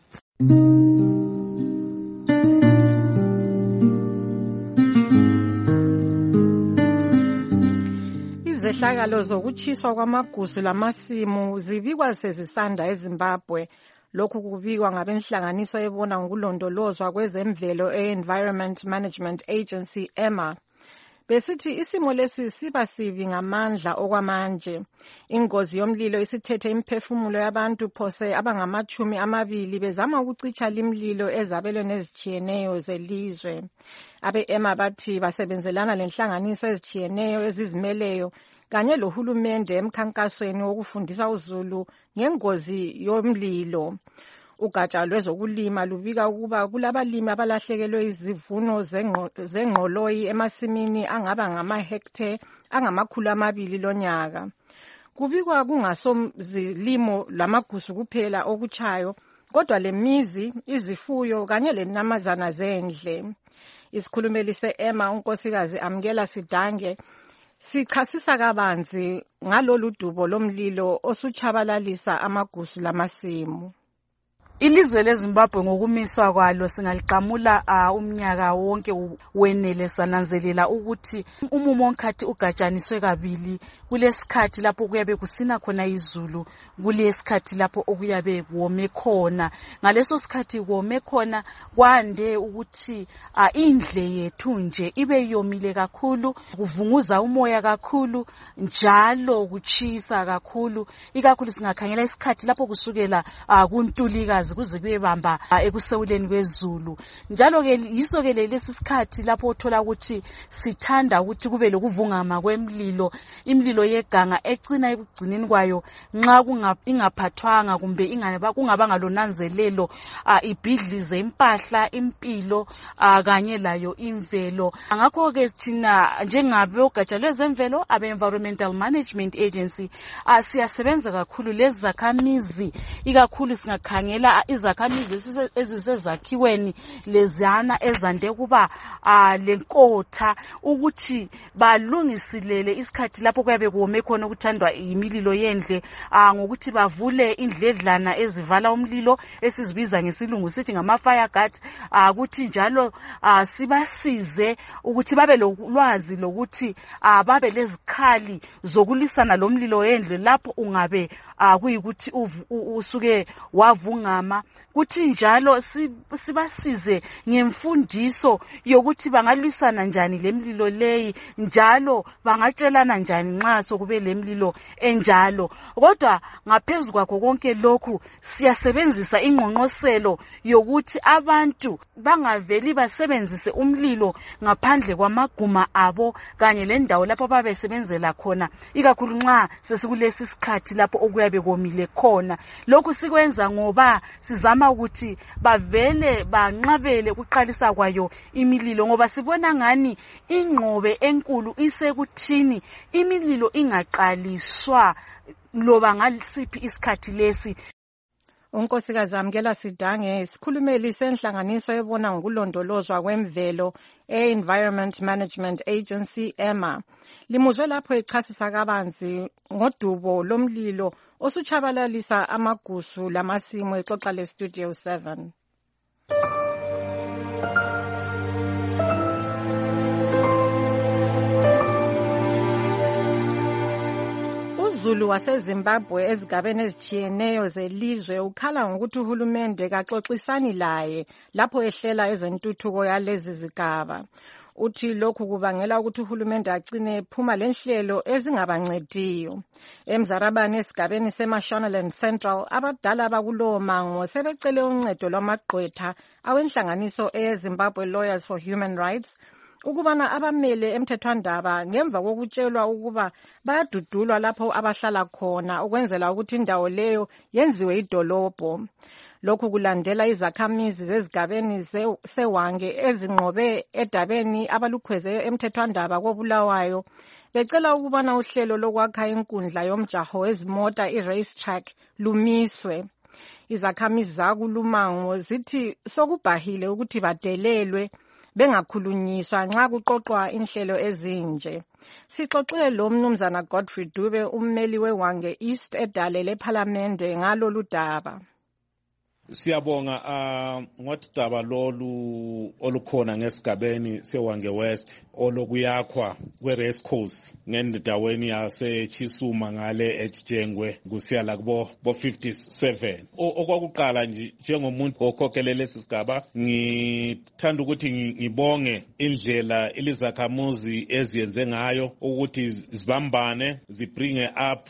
Izehlakalo zokuchiswa kwamagusu lamasimu zibikwa sezisanda eZimbabwe. Lokhu kubikwa ngabenhlanganiso ebona ngokulondolozwa kwezemvelo e-Environment Management Agency E M A. Besithi isimo lesi siba sibi ngamandla okwamanje. Ingozi yomlilo isithethe imphefumulo yabantu phose abangamachumi amabili bezama ukucicha limlilo ezabelweni ezitshiyeneyo zelizwe. Abe-E M A bathi basebenzelana lenhlanganiso ezitshiyeneyo ezizimeleyo kanye lohulumende emkhankasweni wokufundisa uzulu ngengozi yomlilo. Ugatsha lwezokulima lubika ukuba kulabalimi abalahlekelwe izivuno zengqoloyi emasimini angaba ngamahektare angamakhulu amabili lonyaka. Kubikwa kungasomzilimo lamagusu kuphela okuchayo, kodwa lemizi, izifuyo kanye lenyamazana zendle. Isikhulumeli se-E M A unkosikazi Amkela Sidange sichasisa kabanzi ngalolu dubo lomlilo osuchabalalisa amagusu lamasimu. Ilizwe leZimbabwe ngokumiswa kwalo singaliqamula uh, umnyaka wonke wenele sananzelela ukuthi umumo wonkathi ugatshaniswe kabili. Kulesikhathi lapho kuyabe kusina khona izulu, kulesikhathi lapho okuyabe kuwome khona. Ngaleso sikhathi kuwome khona kwande ukuthi uh, indle yethu nje ibe yomile kakhulu, kuvunguza umoya kakhulu, njalo kuchisa kakhulu. Ikakhulu singakhangela isikhathi lapho kusukela uh, kuntulikazi kuze kuyebamba ekusewuleni kwezulu. Njalo ke yiso ke lesi sikhathi lapho uthola ukuthi sithanda ukuthi kube lokuvungama kwemlilo, imlilo yeganga ecina ekugcineni kwayo nxa ingaphathwanga kumbe ingaba kungabanga lonanzelelo ibhidlize impahla, impilo kanye layo imvelo. Ngakho ke thina njengabe ugatsha lwezemvelo abe Environmental Management Agency siyasebenza kakhulu lezi zakhamizi, ikakhulu singakhangela izakhamizi ezisezakhiweni lezana ezande kuba lenkotha ukuthi balungisilele isikhathi lapho kuyabe kuwome khona ukuthandwa imililo yendle, ngokuthi bavule indledlana ezivala umlilo esizibiza ngesilungu sithi ngama fire guards, ukuthi njalo sibasize ukuthi babe lolwazi lokuthi babe lezikhali zokulisana lomlilo yendle lapho ungabe kuyikuthi usuke wavungama. Kuthi njalo sibasize ngemfundiso yokuthi bangalwisana njani lemlilo leyi, njalo bangatshelana njani nxa sokube lemlilo enjalo. Kodwa ngaphezulu kwakho konke lokhu siyasebenzisa ingqongqoselo yokuthi abantu bangaveli basebenzise umlilo ngaphandle kwamaguma abo kanye lendawo lapho babesebenzela khona, ikakhulu nxa sesikulesi sikhathi lapho okuyabe komile khona. Lokhu sikwenza ngoba sizama ukuthi bavele banqabele ukuqalisa kwayo imililo, ngoba sibona ngani ingqobe enkulu isekuthini imililo ingaqaliswa loba ngasiphi isikhathi lesi. Unkosikazi Amkela Sidange isikhulumeli senhlanganiso ebona ngokulondolozwa kwemvelo e-Environment Management Agency E M A. Limuzwe lapho echasisa kabanzi ngodubo lomlilo osuchabalalisa amagusu lamasimu exoxa le Studio seven. umZulu waseZimbabwe ezigabeni ezitshiyeneyo zelizwe ukhala ngokuthi uhulumende kaxoxisani laye lapho ehlela ezentuthuko yalezi zigaba. Uthi lokhu kubangela ukuthi uhulumende agcine phuma lenhlelo ezingabancediyo. Emzarabani esigabeni seMashonaland Central, abadala bakulowo mango sebecele uncedo lwamagqwetha awenhlanganiso eZimbabwe Lawyers for Human Rights ukubana abamele emthethwandaba ngemva kokutshelwa ukuba bayadudulwa lapho abahlala khona ukwenzela ukuthi indawo leyo yenziwe idolobho. Lokhu kulandela izakhamizi zezigabeni sewange ezinqobe edabeni abalukhwezeyo emthethwandaba kobulawayo becela ukubana uhlelo lokwakha inkundla yomjaho wezimota i-race track lumiswe. Izakhamizi zakulumango zithi sokubhahile ukuthi badelelwe bengakhulunyiswa nxa kuqoqwa inhlelo ezinje. Sixoxile lo mnumzana Godfrey Dube, ummeli wewange East edale lePhalamende ngalolu daba. Siyabonga uh, ngotidaba lolu olukhona ngesigabeni sewange West olokuyakhwa kwe-race course ngendaweni yasechisuma ngale ejengwe kusiya la kubo bo fifty-seven. Okwakuqala nje njengomuntu okhokhele lesi sigaba ngithanda ukuthi ngibonge indlela ilizakhamuzi eziyenze ngayo ukuthi zibambane zibringe up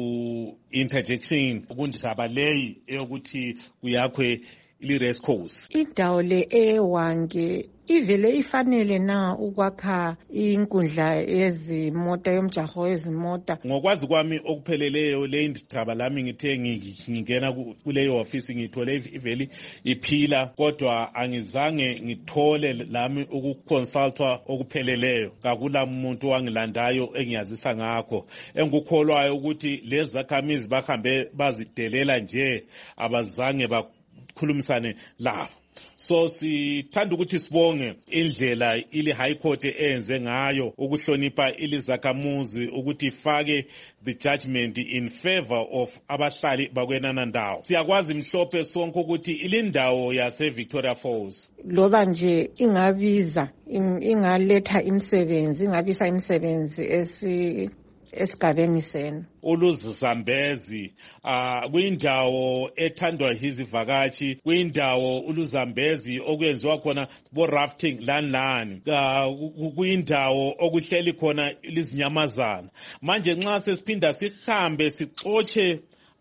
interjection kundaba leyi eyokuthi kuyakhwe ili-race course. Indawo le ewange ivele ifanele na ukwakha inkundla yezimota yomjaho wezimota? Ngokwazi kwami okupheleleyo le indaba lami ngithe ngingena kuleyo office ngithole iveli iphila, kodwa angizange ngithole lami ukuconsultwa okupheleleyo. Kakula umuntu wangilandayo engiyazisa ngakho. Engikholwayo ukuthi lezi zakhamizi bahambe bazidelela nje abazange bakhulumisane labo. So sithanda ukuthi sibonge indlela ili high court enze ngayo ukuhlonipha ilizakhamuzi ukuthi ifake the judgment in favor of abahlali bakwenana ndawo. Siyakwazi mhlophe sonke ukuthi ilindawo yase Victoria Falls loba nje ingabiza ingaletha imisebenzi ingabisa imisebenzi esi esigabeni senu. Uluzambezi uh, kwindawo ethandwa izivakashi, kwindawo uluzambezi okwenziwa khona bo rafting lani lani, uh, kwindawo okuhleli khona lizinyamazana. Manje nxa sesiphinda sihambe sixotshe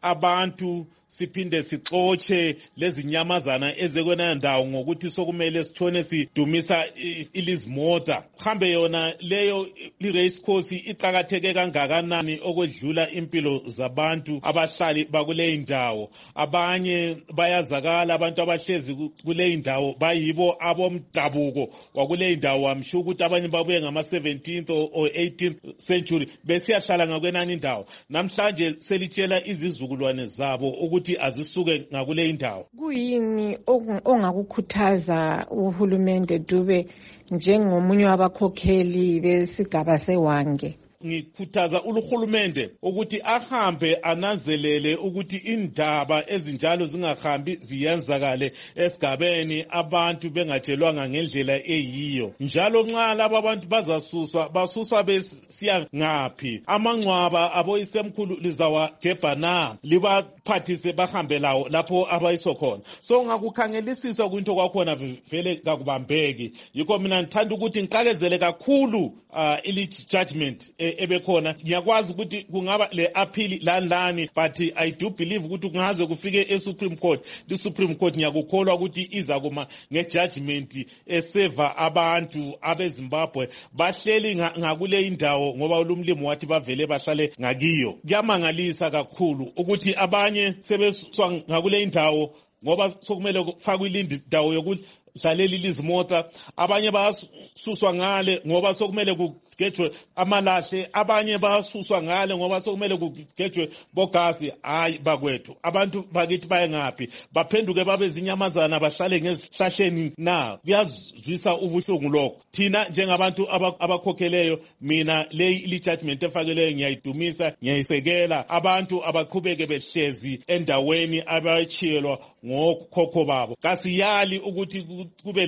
abantu siphinde sixotshe lezinyamazana ezekwena ndawo ngokuthi sokumele sithone sidumisa ilizimota, hambe yona leyo i-race course iqakatheke kangakanani okwedlula impilo zabantu abahlali bakule ndawo. Abanye bayazakala abantu abahlezi kule ndawo bayibo abomdabuko wakule ndawo, amsho ukuthi abanye babuye ngama seventeenth or eighteenth century besiyahlala ngakwenani indawo. Namhlanje selitshela izizukulwane zabo ukuthi azisuke ngakule indawo. Kuyini ongakukhuthaza uhulumende Dube njengomunye wabakhokheli besigaba sewange? Ngikhuthaza uhulumende ukuthi ahambe ananzelele ukuthi indaba ezinjalo zingahambi ziyenzakale esigabeni abantu bengatshelwanga ngendlela eyiyo. Njalo nxa laba abantu bazasuswa basuswa besiya ngaphi? Amangcwaba aboyisemkhulu lizawagebha na libaphathise bahambe lawo lapho abayiso khona. So ngakukhangelisisa kwinto kwakhona vele kakubambeki. Yikho mina ngithanda ukuthi ngiqakezele kakhulu uh, ili judgment e ebekhona. Ngiyakwazi ukuthi kungaba le appeal lani lani, but I do believe ukuthi kungaze kufike eSupreme Court. The Supreme Court ngiyakukholwa ukuthi iza kuma ngejudgment eseva abantu abeZimbabwe bahleli ngakule indawo ngoba ulumlimo wathi bavele bahlale ngakiyo. Kuyamangalisa kakhulu ukuthi abanye sebeswa ngakule indawo ngoba sokumele kufakwe ilindawo yokuthi dlalela ilizimota, abanye basuswa ngale ngoba sokumele kugejwe amalahle, abanye basuswa ngale ngoba sokumele kugejwe bogasi. Hayi bakwethu, abantu bakithi baye ngaphi? Baphenduke babe zinyamazana bahlale ngezihlahleni na? Kuyazwisa ubuhlungu lokho. Thina njengabantu abakhokheleyo, mina leyi ili judgment efakeleyo ngiyayidumisa, ngiyayisekela. Abantu abaqhubeke behlezi endaweni abayitshiyelwa ngokhokho babo. Kasiyali ukuthi kube le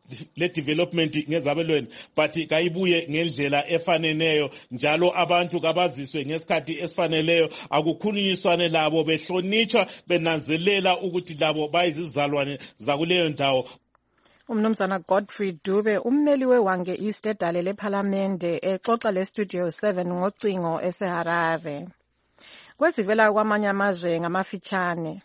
le development ngezabelweni but kayibuye ngendlela efaneneyo njalo abantu kabaziswe ngesikhathi esifaneleyo akukhulunyiswane labo behlonitshwa benanzelela ukuthi labo bayizizalwane zakuleyo ndawo. Umnumzana Godfrey Dube ummeli weWange East edale lephalamende exoxa lestudio seven ngocingo eseHarare. Kwezivela kwamanye amazwe ngamafitshane.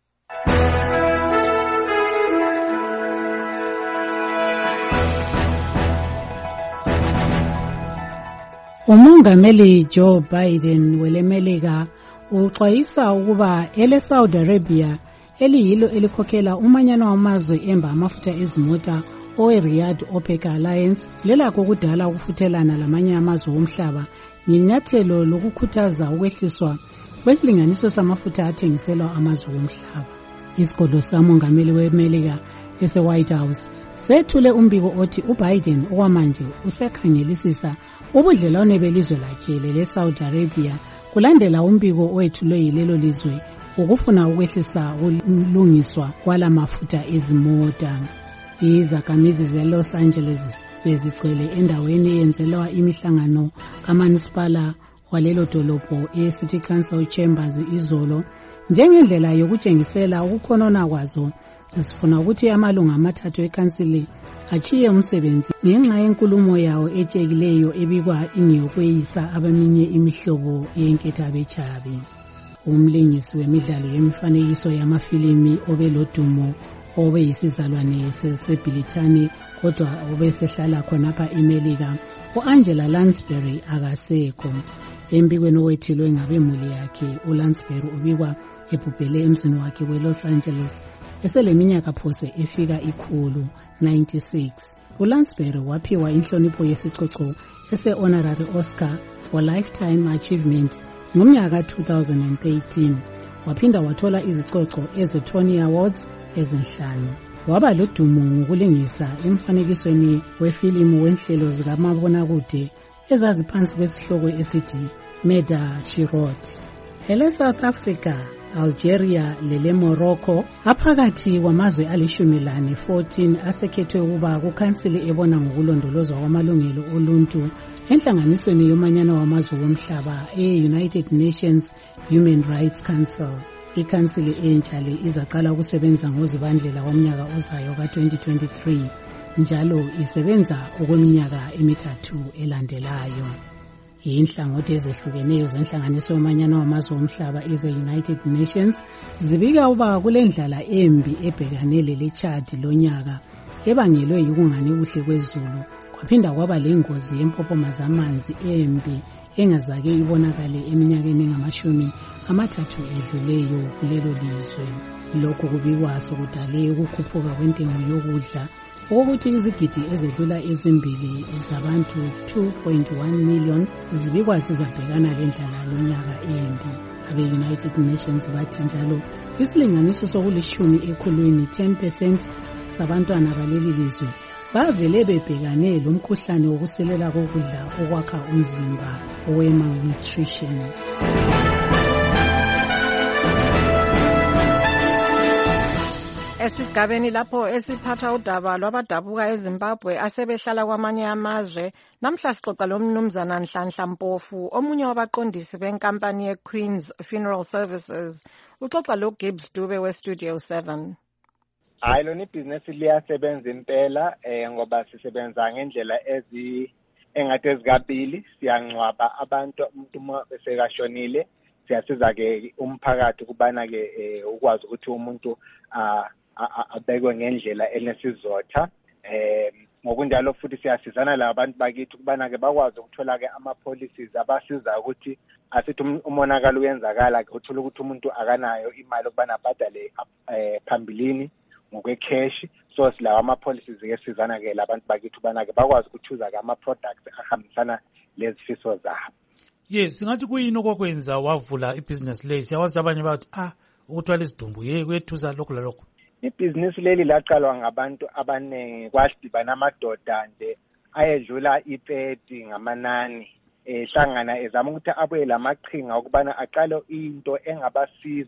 Umongameli Joe Biden welemelika uxwayisa ukuba ele Saudi Arabia eliyilo elikhokhela umanyano wamazwe emba amafutha ezimota owe-Riyadh OPEC Alliance lelakho kudala ukufuthelana lamanye amazwe omhlaba ngenyathelo lokukhuthaza ukwehliswa kwesilinganiso samafutha athengiselwa amazwe omhlaba. Isigodlo sikamongameli wemelika ese-White House sethule umbiko othi uBiden okwamanje usekhangelisisa ubudlelwane belizwe lakhe lele-Saudi Arabia kulandela umbiko owethulwe yilelo lizwe ukufuna ukwehlisa ukulungiswa kwala mafutha ezimota. Izakhamizi ze-Los Angeles bezigcwele endaweni eyenzelwa imihlangano kamasipala walelo dolobho e-City Council Chambers izolo njengendlela yokutshengisela ukukhonona kwazo. Sifuna ukuthi amalunga amathathu ekhansili achiye umsebenzi ngenxa yenkulumo yawo etshekileyo ebikwa ingeyokweyisa abaminye imihlobo yenkethabetshabi. Umlingisi wemidlalo yemifanekiso yamafilimi obelodumo obeyisizalwane seBritani kodwa obesehlala khonapha eMelika u-Angela Lansbury akasekho. Embikweni owethilwe ngabemuli yakhe uLansbury ubikwa ebhubhele emzini wakhe weLos Angeles eseleminyaka phose efika ikhulu ninety-six. uLansbury waphiwa inhlonipho yesicoco ese-Honorary Oscar for Lifetime Achievement ngomnyaka two thousand thirteen. Waphinda wathola izicoco eze-Tony Awards ezinhlanu. Waba lodumo ngokulingisa emfanekisweni wefilimu wenhlelo zikamabonakude ezaziphansi kwesihloko esithi Murder, She Wrote. Ele South Africa, Algeria lele Morocco aphakathi kwamazwe alishumi lane fourteen asekhethwe ukuba kukhansili ebona ngokulondolozwa kwamalungelo oluntu enhlanganisweni yomanyano wamazwe omhlaba e-United Nations Human Rights Council. Ikhansili entsha le izaqala ukusebenza ngozibandlela womnyaka ozayo ka twenty twenty-three njalo isebenza okweminyaka emithathu elandelayo. Inhlangothi ezehlukeneyo zenhlanganiso yomanyano wamazwe omhlaba eze-United Nations zibika uba kulendlala embi ebhekane lele-Chad lonyaka ebangelwe yikungani kuhle kwezulu kwaphinda kwaba lengozi yempophoma zamanzi embi engazake ibonakale eminyakeni engamashumi amathathu edluleyo kulelo lizwe. Lokhu kubikwa sokudale ukukhuphuka kwentengo yokudla ukuthi izigidi ezedlula ezimbili zabantu two point one million zibikwa zizabhekana lendlala lonyaka embi. Abe-United Nations bathi njalo isilinganiso sokulishumi ekhulwini ten percent sabantwana baleli lizwe bavele bebhekane lomkhuhlane wokuselela kokudla okwakha umzimba owe-malnutrition. Esigabeni lapho esiphatha udaba lwabadabuka eZimbabwe asebehlala kwamanye amazwe, namhla sixoxa lomnumzana Nhlanhla Mpofu, omunye wabaqondisi benkampani ye-Queen's Funeral Services. Uxoxa lo Gibbs Dube we-Studio seven. Hayi lona ibhizinesi liyasebenza impela eh ngoba sisebenza ngendlela ezi engathi ezikabili. Siyangcwaba abantu umuntu uma besekashonile, siyasiza ke umphakathi kubana ke ukwazi ukuthi umuntu abekwe ngendlela enesizotha. eh ngokunjalo futhi siyasizana labantu bakithi kubana ke bakwazi ukuthola ke ama policies abasiza ukuthi asithi umonakalo uyenzakala ke uthola ukuthi umuntu akanayo imali ukubana abhadale phambilini ngokwecash. So silawa ama policies ke sizana ke labantu bakithi ubana ke bakwazi ukuthuza ke ama products ahambisana lezifiso zabo. Yes, singathi kuyini okwakwenza wavula ibusiness le? Siyawazi abanye bathi ah ukuthwala isidumbu ye kwethuza lokho lalokho. Ibhizinisi leli laqalwa ngabantu abaningi kwasidibana amadoda nje ayedlula ipeti ngamanani ehlangana ezama ukuthi abuye lamaqhinga ukubana aqale into engabasiza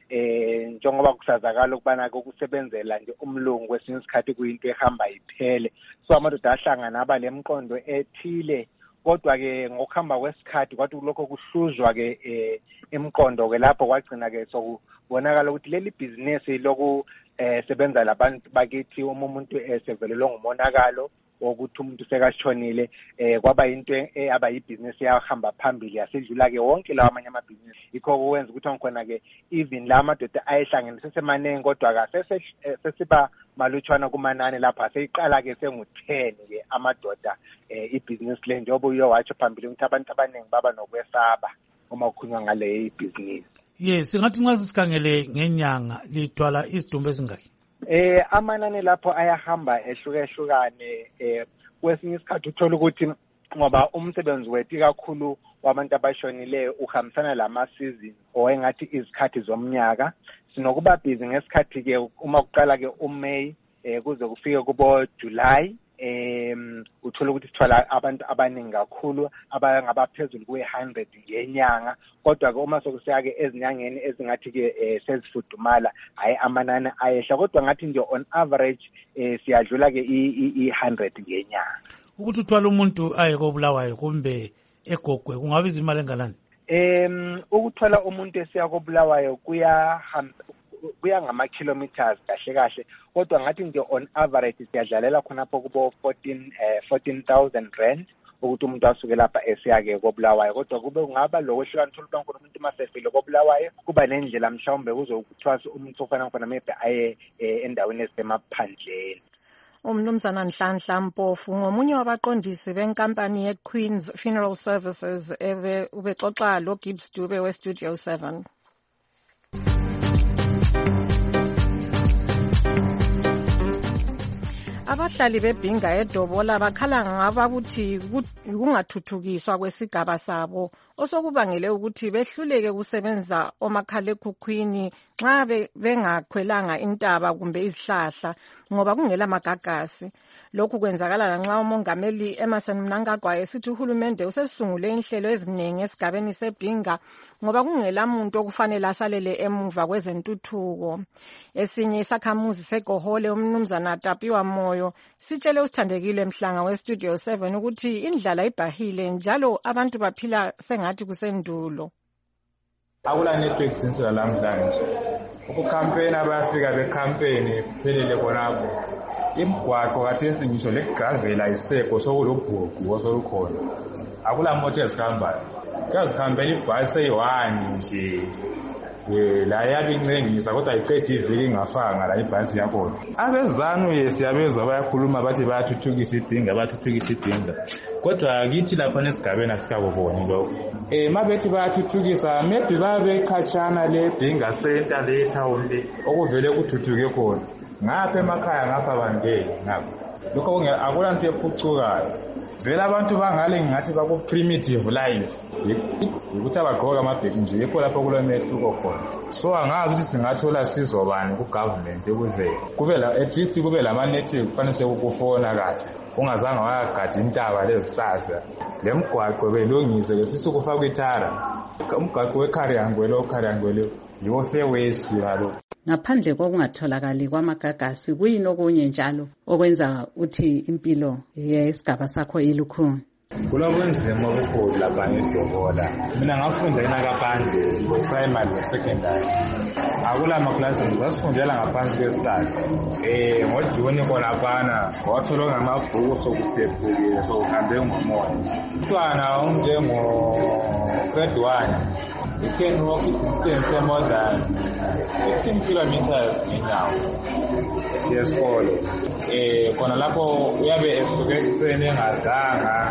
eh njengoba kusazakala ukubana kokusebenzela nje umlungu kwesinye isikhathi kuyinto ehamba iphele. So amadoda ahlangana aba lemqondo ethile, kodwa ke ngokuhamba kwesikhathi kwathi lokho kuhluzwa ke eh imqondo ke lapho kwagcina ke sokubonakala ukuthi leli business loku eh sebenza labantu bakithi uma umuntu esevelelwe ngumonakalo wokuthi umuntu sekashonile eh kwaba into aba yibusiness yahamba phambili yasedlula ke wonke lawa amanye amabusiness. Ikho kwenza ukuthi ngikhona ke even la madoda ayehlangene sesemanenge kodwa ka sesiba malutshwana kumanani lapha aseyiqala ke sengu ten ke amadoda eh ibusiness le njengoba uyo watsho phambili ukuthi abantu abaningi baba nokwesaba uma kukhulunywa ngale ibusiness. Yes, ngathi nxa sikhangele ngenyanga lithwala isidumbu esingaki? Eh amanani lapho ayahamba ehlukehlukane eh kwesinye isikhathi uthola ukuthi ngoba umsebenzi wethu kakhulu wabantu abashonileyo uhambisana lama season oyengathi izikhathi zomnyaka. Sinokuba busy ngesikhathi ke uma kuqala ke uMay eh kuze kufike kubo July em uthola ukuthi sithola abantu abaningi kakhulu abangabaphezulu kwe one hundred ngenyanga, kodwa ke uma sokusiya ke ezinyangeni ezingathi ke sezifudumala hayi amanani ayehla, kodwa ngathi nje on average eh siyadlula ke i one hundred ngenyanga. Ukuthi uthwala umuntu aye koBulawayo kumbe eGogwe kungabiza imali engalani? Em ukuthola umuntu esiya koBulawayo kuya kuya ngama kilometers kahle kahle, kodwa ngathi nje on average siyadlalela khonapho kubo fourteen eh fourteen thousand rand ukuthi umuntu asuke lapha esiyake koBulawayo, kodwa kube kungaba lo wehlukana thola ukuthi umuntu masefile koBulawayo kuba nendlela mhlawumbe kuzokuthiwa umuntu ofana khona maybe aye endaweni esemaphandleni. Umnumzana Nhlanhla Mpofu ngomunye wabaqondisi benkampani yeQueen's Funeral Services ebe ubexoxa lo Gibbs Dube we Studio seven. Abahlali beBhinga eDobola bakhala ngabakuthi kungathuthukiswa kwesigaba sabo osokubangele ukuthi behluleke kusebenza omakhalekhukhwini nxa bengakhwelanga intaba kumbe izihlahla ngoba kungela magagasi. Lokhu kwenzakala lanxa umongameli Emerson Mnangagwa esithi uhulumende usesungule inhlelo eziningi esigabeni seBhinga ngoba kungela muntu okufanele asalele emuva kwezentuthuko. Esinye isakhamuzi seGohole umnumzana Tapiwa Moyo sitshele usithandekile Mhlanga we Studio seven ukuthi indlala ibhahile njalo abantu baphila sengathi kusendulo. Akula network since lamhlanje. Ukucampaign abayafika becampaign kuphelele khonapho. Imgwaqo kathesi ngisho legravela iseko sokulobhuqu osolukhona. Akula moto ezihambayo. Kuyazihambela ibhasi eyi-one nje. La yabincengisa kodwa iqeda iviki ingafanga la ibhasi yakhona. Abezanu yesiyabezwa bayakhuluma bathi bayathuthukisa iBhinga bayathuthukisa iBhinga. Kodwa kithi lapha nesigabeni asikakuboni lokho. Eh mabethi bayathuthukisa maybe babe khatshana leBhinga center le town le okuvele kuthuthuke khona. Ngapha emakhaya ngapha bangeke ngapha. Lokho akulanto ephucukayo. Vela abantu bangale ngathi baku primitive life. Ukuthi abagqoka amabheki nje yikho lapho kulomehluko khona. So angazi ukuthi singathola sizo bani ku government ukuze kube la at least kube lama network kufanele ukufona kahle. Ungazange wayagada intaba lezihlahla. Lemgwaqo belungise lesisi kufaka ithara. Umgwaqo weKhariangwe lo Khariangwe yiwo fairways yalo. Ngaphandle kokungatholakali kwamagagasi kuyini okunye njalo okwenza uthi impilo yesigaba sakho ilukhuni? Kulobunzima obukhulu lapha eDobola. Mina ngafunda eNakaphandle primary ne secondary. Akula maklasi ngisafundela ngaphansi kwesihlahla. Eh ngojuni khona phana wathola ngamabhuku sokuphephukile sokuhambe ngomoya. Umntwana onjengo grade one you can walk a distance more than fifteen kilometers ngenyawo esiyesikole. Eh khona lapho uyabe esuke ekuseni engadanga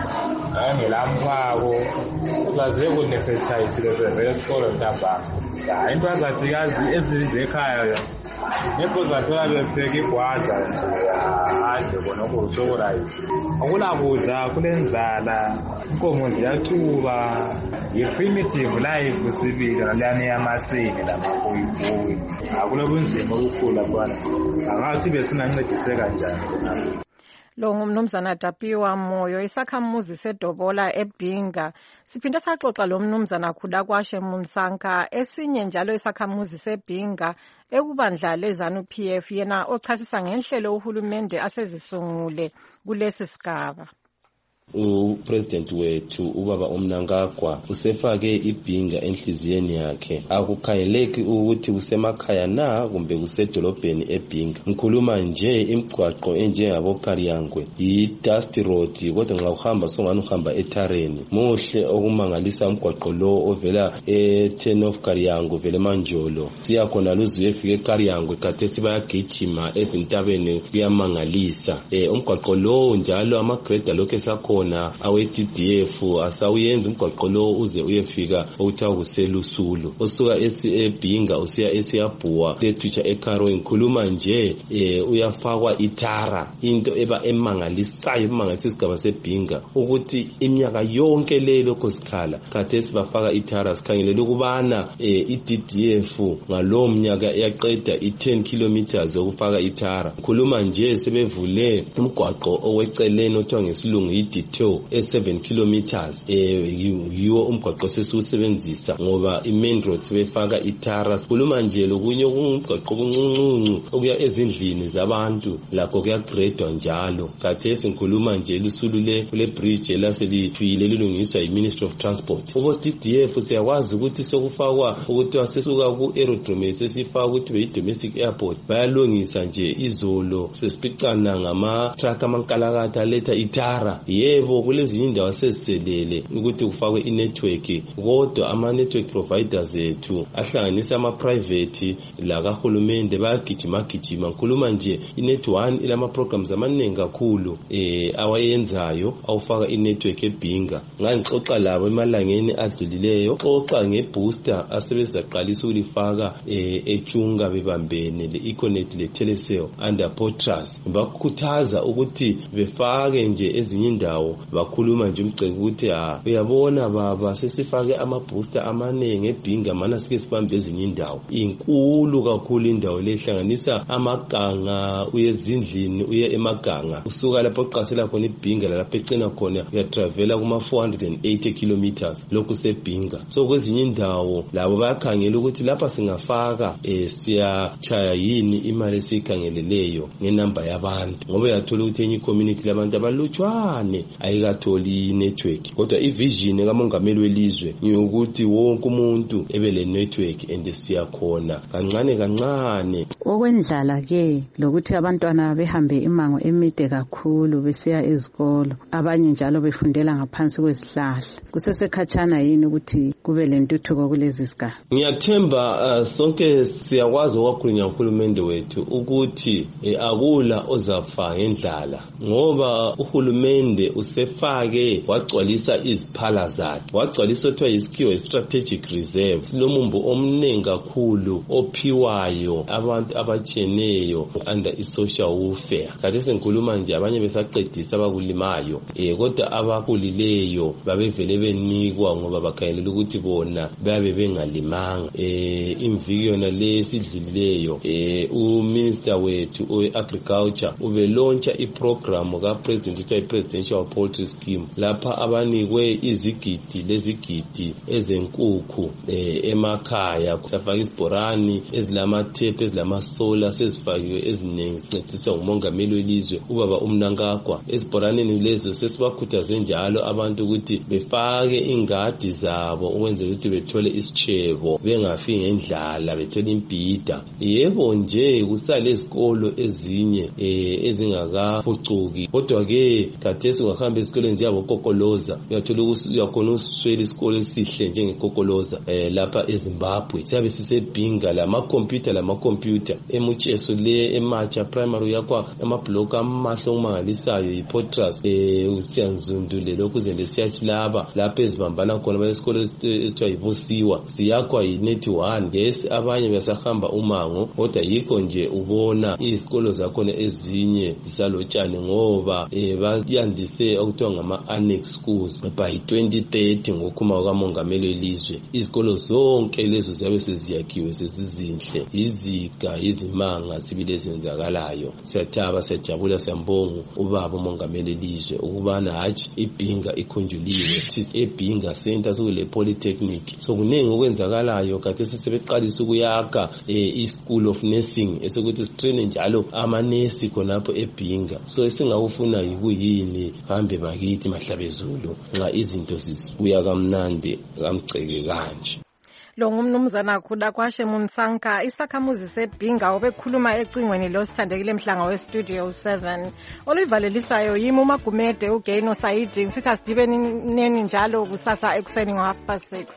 angelamphako uzaze kude sechayisile sevele esikole ntambama. Ya into azafikazi ezizekhaya nepho zathola befika igwadla nje hande bona kusokorayo. Akulakudla kulenzala inkomo ziyachuba i-primitive life sibika lana yamasini lamakuyibuyi. Akulobunzima obukhulu lapha. Angathi besinancediseka kanjani. lo ngumnumzana Dapiwa Moyo, isakhamuzi seDobola eBhinga. Siphinde saxoxa lo mnumzana Khulakwashe Munsanka, esinye njalo isakhamuzi seBhinga ekubandla leZANU P F, yena ochasisa ngenhlelo uhulumende asezisungule kulesi sigaba. uPresident wethu ubaba uMnangagwa usefake iBhinga enhliziyweni yakhe. Akukhayeleki ukuthi usemakhaya na kumbe kusedolobheni eBhinga. Ngikhuluma nje imigwaqo enjengabo Kariyangwe, i-dust road, kodwa nxa uhamba songani uhamba ethareni. Muhle okumangalisa umgwaqo lo ovela e-ten of Kariyangwe vele Manjolo. Siyakhona luzi uyefika eKariyangwe khathesi bayagijima ezintabeni kuyamangalisa. Eh umgwaqo lo njalo amagreda lokho esakho na awe-T D F asawuyenza umgwaqo lo uze uyefika okuthiwa kuselusulu osuka eBhinga usiya eSiyabhuwa lethutsha eKaro. Ngikhuluma nje eh uyafakwa itara, into eba emangalisayo emangalisa isigaba seBhinga ukuthi iminyaka yonke le lokho sikhala khathesi bafaka itara. Sikhangelela ukubana eh i-D D F ngalo mnyaka yaqeda i-ten kilometers okufaka itara. Ngikhuluma nje sebevule umgwaqo oweceleni othiwa ngesilungu i-Detour e-seven kilometers eh yiwo umgwaqo sesiwusebenzisa ngoba i-main road sebefaka itara. Sikhuluma nje lokunye umgwaqo kuncuncuncu okuya ezindlini zabantu lakho kuyagredwa njalo. Khathesi ngikhuluma nje lusulu le kule bridge elaselifile lilungiswa yi-Ministry of Transport. Ubo D D F siyakwazi ukuthi sokufakwa ukuthi wasesuka ku-aerodrome sesifaka ukuthi beyi-domestic airport bayalungisa nje izolo sesipicana ngama-truck amankalakatha aletha itara. Yebo kulezinye indawo seziselele ukuthi kufakwe i-network, kodwa ama-network providers ethu ahlanganisa ama-private lakahulumende bayagijima gijima. Ngikhuluma nje i-net one ilama-programs amaningi kakhulu eh awayenzayo awufaka i-network eBhinga. Ngangixoxa labo emalangeni adlulileyo, xoxa nge-booster asebezaqalisa ukulifaka eh eTshunga bebambene le-Econet le-Telecel under Potras. Bakukhuthaza ukuthi befake nje ezinye indawo. Bakhuluma nje umcebo ukuthi ah uyabona baba sesifake ama-booster amaningi eBhinga mana sike sibambe ezinye indawo. Inkulu kakhulu indawo lehlanganisa amaganga uyezindlini uye emaganga usuka lapho oqasela khona iBhinga lapho ecina khona uyatravela kuma four hundred eighty kilometers lokhu seBhinga. So kwezinye indawo labo bayakhangela ukuthi lapha singafaka eh siyachaya yini imali esiyikhangeleleyo ngenamba yabantu, ngoba yathola ukuthi enye community labantu abalutshwane ayikatholi i-network. Kodwa i-vision kamongameli welizwe ngiyokuthi wonke umuntu ebele network and siyakhona kancane kancane. Okwendlala ke lokuthi abantwana behambe imango emide kakhulu besiya ezikolo, abanye njalo befundela ngaphansi kwezihlahla, kusesekhatshana yini ukuthi kube lentuthuko kulezi sigaba? Ngiyathemba uh, sonke siyakwazi ukwakhulunywa uhulumende wethu ukuthi eh, akula ozafa ngendlala, ngoba uhulumende usefake wagcwalisa iziphala zakhe, wagcwalisa othiwa isikhiwo strategic reserve, silomumbu omningi kakhulu ophiwayo abantu abatsheneyo under i-social welfare. Khathesi sengikhuluma nje abanye besaqedisa abakulimayo eh kodwa abakulileyo babevele benikwa ngoba bakhangelela ukuthi bona babe bengalimanga. Eh imviki yona lesidlulileyo eh uminister wethu owe-agriculture ube launcha iprogram kapresident ethiwa i-presidential poultry scheme, lapha abanikwe izigidi lezigidi ezenkukhu eh emakhaya. Safaka isibhorani ezilamathephu ezilamasola sezifakiwe eziningi zincediswa ngumongameli welizwe ubaba uMnangagwa. Esibhoraneni lezo sesibakhuthaze njalo abantu ukuthi befake ingadi zabo ukwenzela ukuthi bethole isitshebo bengafi ngendlala, bethole impida. Yebo nje kusale izikolo ezinye eh ezingakaphucuki, kodwa ke khathesi ungahamba esikoleni nje yabo Kokoloza uyathola ukuthi uyakhona uswela isikole esihle njengekokoloza eh lapha eZimbabwe. Siyabe siseBhinga lama-computer lama-computer eMucheso le ematsha primary yakwa amablock amahle omangalisayo iPotras eh usiyanzundule lokhu zende siyathi laba lapha ezibambana khona besikole ethiwa yivosiwa siyakwa yi-net one. Yes, abanye besahamba umango, kodwa yikho nje ubona izikolo zakhona ezinye zisalotshani ngoba eh bayandise kuvulwe okuthiwa ngama-annex schools by twenty thirty ngokukhuluma kukamongameli welizwe. Izikolo zonke lezo ziyabe seziyakhiwe sezizinhle, iziga izimanga sibile ezenzakalayo. Siyathaba, siyajabula, siyambonga ubaba umongameli welizwe ukubana hatshi iBhinga ikhunjuliwe. Sithi eBhinga center sokule polytechnic sokuningi okwenzakalayo. Kade sesebeqalisa ukuyakha i-school of nursing esokuthi sitrain njalo amanesi khonapho eBhinga. So esingakufuna yikuyini hambe bakithi Mahlabezulu nxa izinto zibuya kamnandi kamgceke kanje. Lo ngumnumzana Khulakwashe Munsanka, isakhamuzi seBhinga obekhuluma ecingweni lo sithandekile emhlanga we-Studio seven. Olivalelisayo yimi uMagumede uGaino Saidi. Ngithi asidibeni njalo kusasa ekuseni ngo half past six.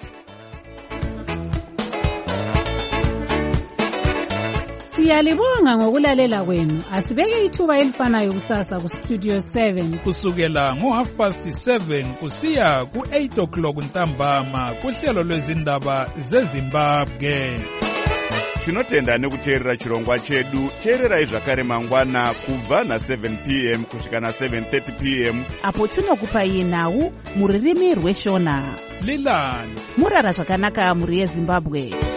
Siyalibonga ngokulalela kwenu. Asibeke ithuba elifanayo kusasa ku Studio seven kusukela ngo half past seven kusiya ku eight o'clock ntambama kuhlelo lwezindaba zeZimbabwe. Tinotenda nekuteerera chirongwa chedu. Teererai zvakare mangwana kubva na seven p m kusvika na seven thirty p m apo tinokupai nhau muririmi rweshona. Lilani murara zvakanaka muri yeZimbabwe.